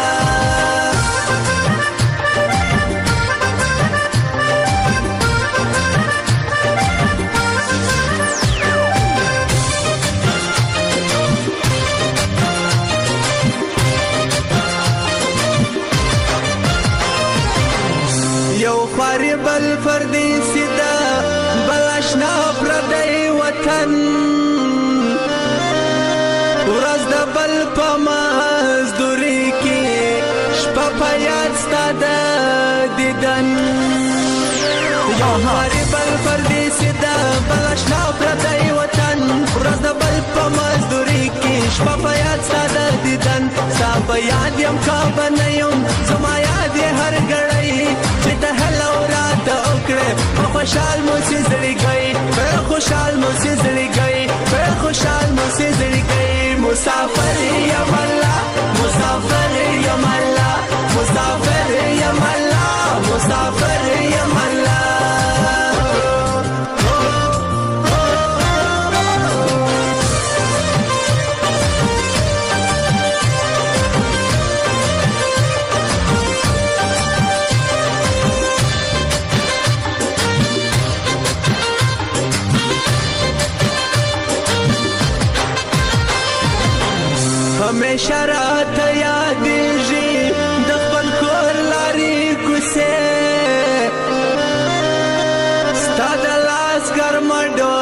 بل فردی سیدا بلاشنا پردی وطن ورځ د بل په مزدوري کې شپه په یاد ستاده دیدن یو خاري بل فردی سیدا بلاشنا پردی وطن ورځ د بل په مزدوري کې شپه په یاد ستاده دیدن صاحب یاد یم کا بنیم زما یاد هر غړی چې ته هلو خوشحال مو سي زړګي په خوشحال مو سي زړګي په خوشحال مو سي زړګي مسافر یم الله مسافر یم الله مسافر یم الله مسافر یم الله همیشه راته یادېږي د خپل کور لارې کوڅې ستا د لاس ګرمه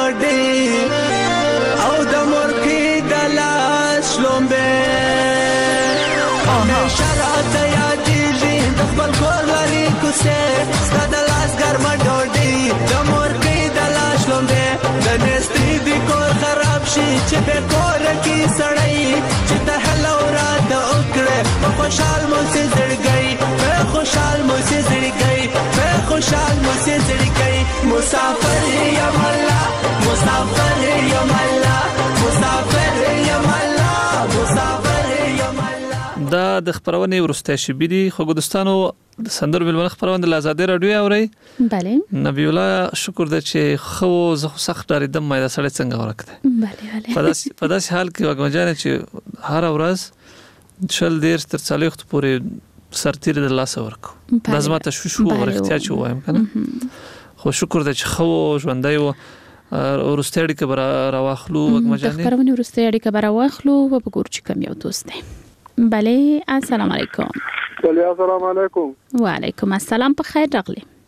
ډوډۍ او د مورکۍ د لاس شلومبې همیشه راته یادېږي د خپل کور لارې کوڅې ستا د لاس ګرمه ډوډۍ د مورکۍ د لاس شلومبې د نېستۍ د کور خراب شي چې بې کوره کې سړی چې ته هلو را د وکړې په خوشحال مو سي زړګي په خوشحال مو سي زړګي په خوشحال مو سي زړګي مسافر یم الله مسافر یم الله مسافر یم الله مسافر یم الله دا د خبرونه ورسته شبيدي خو ګدستانو د سندر بلبل خبرونه د آزادي رادیو اوري بله نبی الله شکر د چې خو زه سخت لري د مې د سړی څنګه ورکته بله بله په داس په داس حال کې وګمجانه چې هر ورځ شل ډیر تر څلوخت پورې سرتیر د لاس ورکو لازم تشویش وو ورختیا چې وایم کنه خو شکر د چې خو ژوندۍ وو ورسته اړیکه برا راواخلو وګمجانه د خبرونه ورسته اړیکه برا واخلو او په ګور چې کم یو دوست دی بله السلام علیکم السلام علیکم و علیکم السلام په خیر راغلی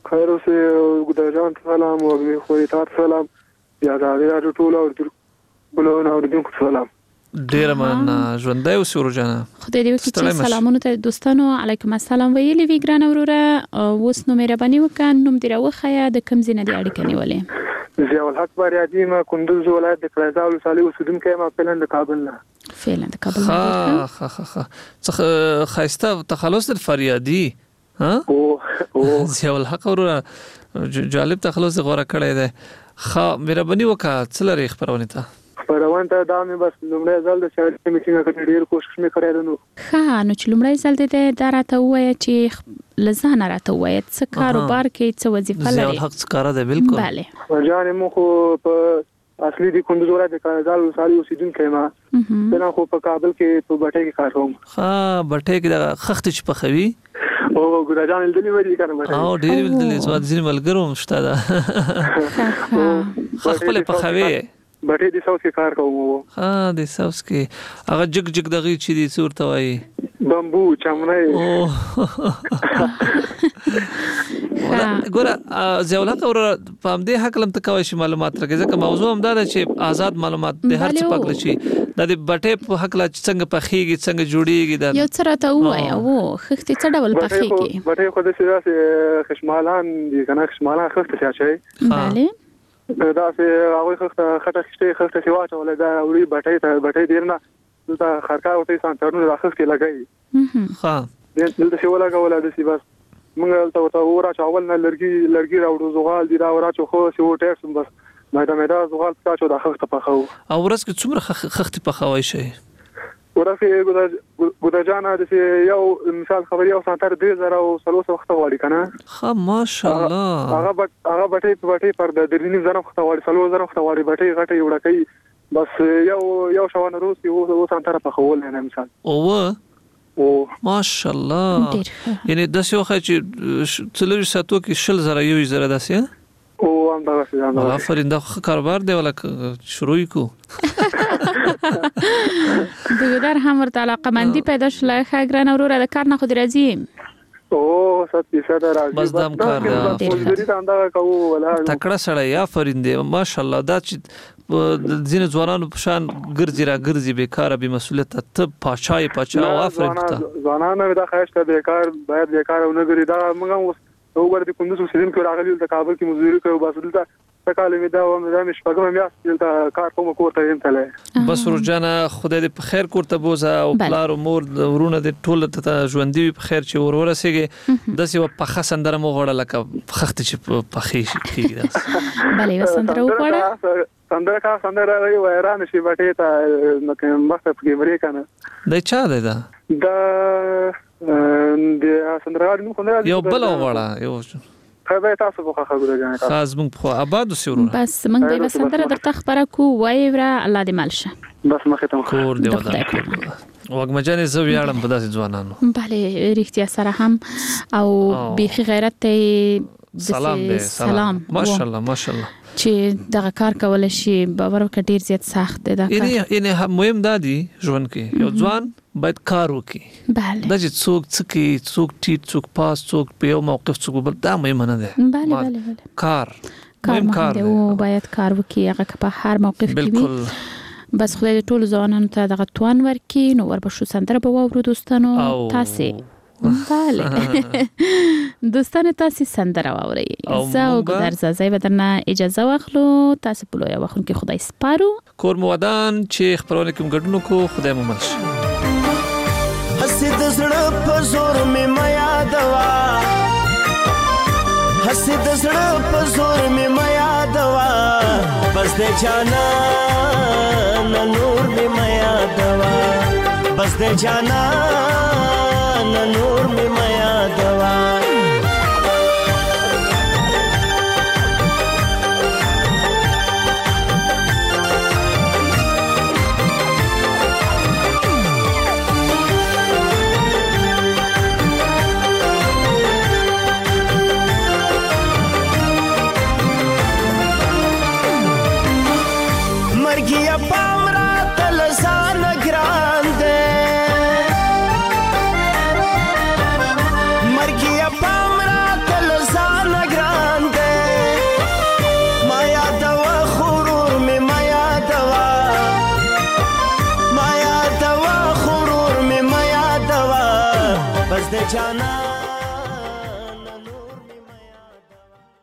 خیر اوسه ګدار جان سلام او خوري تاسو سلام یا دا راډیو ټول او ټول نو اوریدونکو سلام ډیر مننه ژوندۍ اوسې ورجانه خدای دې وکړي چې سلامونه ته دوستانو علیکم السلام ویلي وی ګران وروره اوس نو مهرباني وکړه نوم دې راوخیا د کم ځای نه دی اړیکه نیولې ضیاء الحق بریادي ما کندوز ولایت د کړهزا ولسوالۍ اوسیدونکی ما فعلا د کابل نه فعلا د کابل ها ها ها څه خایسته تخلص د فریادي ها او او ضیاء الحق وروره جالب تخلص غوړه کړی دی خا مهرباني وکړه څه لري خبرونه ته خبرونه ته دا مې بس لومړی ځل د شاعرۍ میټینګ کړې ډیر کوشش مې کړی نو ښه نو چې لومړی ځل دې دا راته وایي چې لزانه راته وایي څه کاروبار کې څه وظیفه لري ضیاء الحق کار ده بالکل bale ورجانې مو خو په اصلي د کندوز ولایت د کړهزا ولسوالۍ اوسیدونکی ما څنګه خو په کابل کې په بټۍ کې کار کوم ها بټۍ کې د خخت چې پخوي او ګورا جان دلی وری کنه بټۍ او ډېر دلی سواد ځین ملګرو مشته ده خپل پخوي بټۍ د ساوث کې کار کوم ها د ساوث کې هغه جګ جګ دغه چې دي صورت وای بامبو چمنه ګوره ضیاء الحق اور په دې حق لم تکوي شي معلومات راکې ځکه موضوع هم دا ده چې آزاد معلومات به هر څه پکل شي د دې بټې په حق لا څنګه پخېږي څنګه جوړيږي دا یو څه راته وایي او خختي څه ډول پخېږي بټې خو د سیاسي خشمالان دي کنه خشمالان خسته شي bale دا سه هغه خسته خټه خسته خسته سی واچول دا وړي بټې ته بټې دیرنه دا خرکا وته سانترونه راخسته لګي ها دلته سی ولا کوله د سی بس موږ ته ورته ورا چاول نه لرګي لرګي راوړو زغال دی دا ورا چو خو سی و ټیکس بس مې دا مې دا زغال تاسو د خخته پخو او ورس کې څومره خخته پخوي شي ورته ګودا جانا د یو مثال خبري او سانتر دوه زره او ثلاثه وخت وړي کنه ها ماشاءالله هغه هغه بټي بټي پر د درینی زره وخت وړي ثلاثه زره وخت وړي بټي غټي وړکې بس یو یو شوان روسي او سانتر پخول نه مثال او او ماشاءالله یعنی د څه وخت چې څلور ساتو کې شل زره یو زره داسې او هم دا څه نه آفرین دا کاروبار دی ولا شروع کو دغه هم ورته علاقه مندي پیدا شله خاګران اوروره د کار نه خو درځي او ست پیسه راځي بس دم کار دا تکړه سړی یا فرینده ماشاءالله دا چې ځینې ځوانانو په شان ګرځي را ګرځي بیکاره به مسؤلیت ته پاچای پاچا او افرین ته ځوانانو دا خاصه بیکار باید بیکار او نه ګرځي دا موږ نو ورته کوندوز سیدم کې راغلی د کابل کې مزدوري کوي بس دلته تکاله می دا و مې مې شپږم بیا دلته کار کوم کوته یم تله بس ورجانه خدای دې په خیر کوته بوزه او پلار او مور ورونه دې ټول ته ژوندۍ په خیر چې ور ورسېږي د سی په خسندره مو غړه لکه خخت چې په خېش کېږي bale وسندره وکړه سندره کا سندره وی وایران شي بټې ته مکه مخه په مری کنه دا چا دی دا دا د سندره نو خو یو بل وړه یو خبره تاسو په خبره غواړم خاص موږ په آباد وسورو بس موږ د وسندره درته خبره کو وایره الله دې مالشه بس مخه ته کور دی ودا وګمجنې زو یاړم په داسې ځوانانو bale رښتیا سره هم او بيخي غیرت ته سلام دې سلام ماشاءالله ماشاءالله چې دغه کار کول شي باور وکړ ډیر زیات سخت دی دا کار یعنی مهم دادی ژوند کې یو ځوان باید کار وکړي bale دا چې څوک څوک څوک ټیټ څوک پاس څوک په یو موقف څوک بل دا مهم نه ده bale bale کار مهم کار دی او باید کار وکړي هغه په هر موقف کې بالکل بس خدای ټول ځوانانو ته دغه توان ورکړي نو وربشو سندره به وورو دوستانو تاسو bale دوستانو تاسو سندره واورئ زه او ګدار زای بدرنه اجازه واخلو تاسو په لوی وخت کې خدای سپارو کور مودان چې خبرونه کوم ګډونو کو خدای مو ملشه حسد زړه په زور مې میا دوا حسد زړه په زور مې میا دوا بس د جانا نور مې میا دوا بس د جانا نور مې میا دوا مرګیا پامرا تل ځان ګران دې ناز د جانا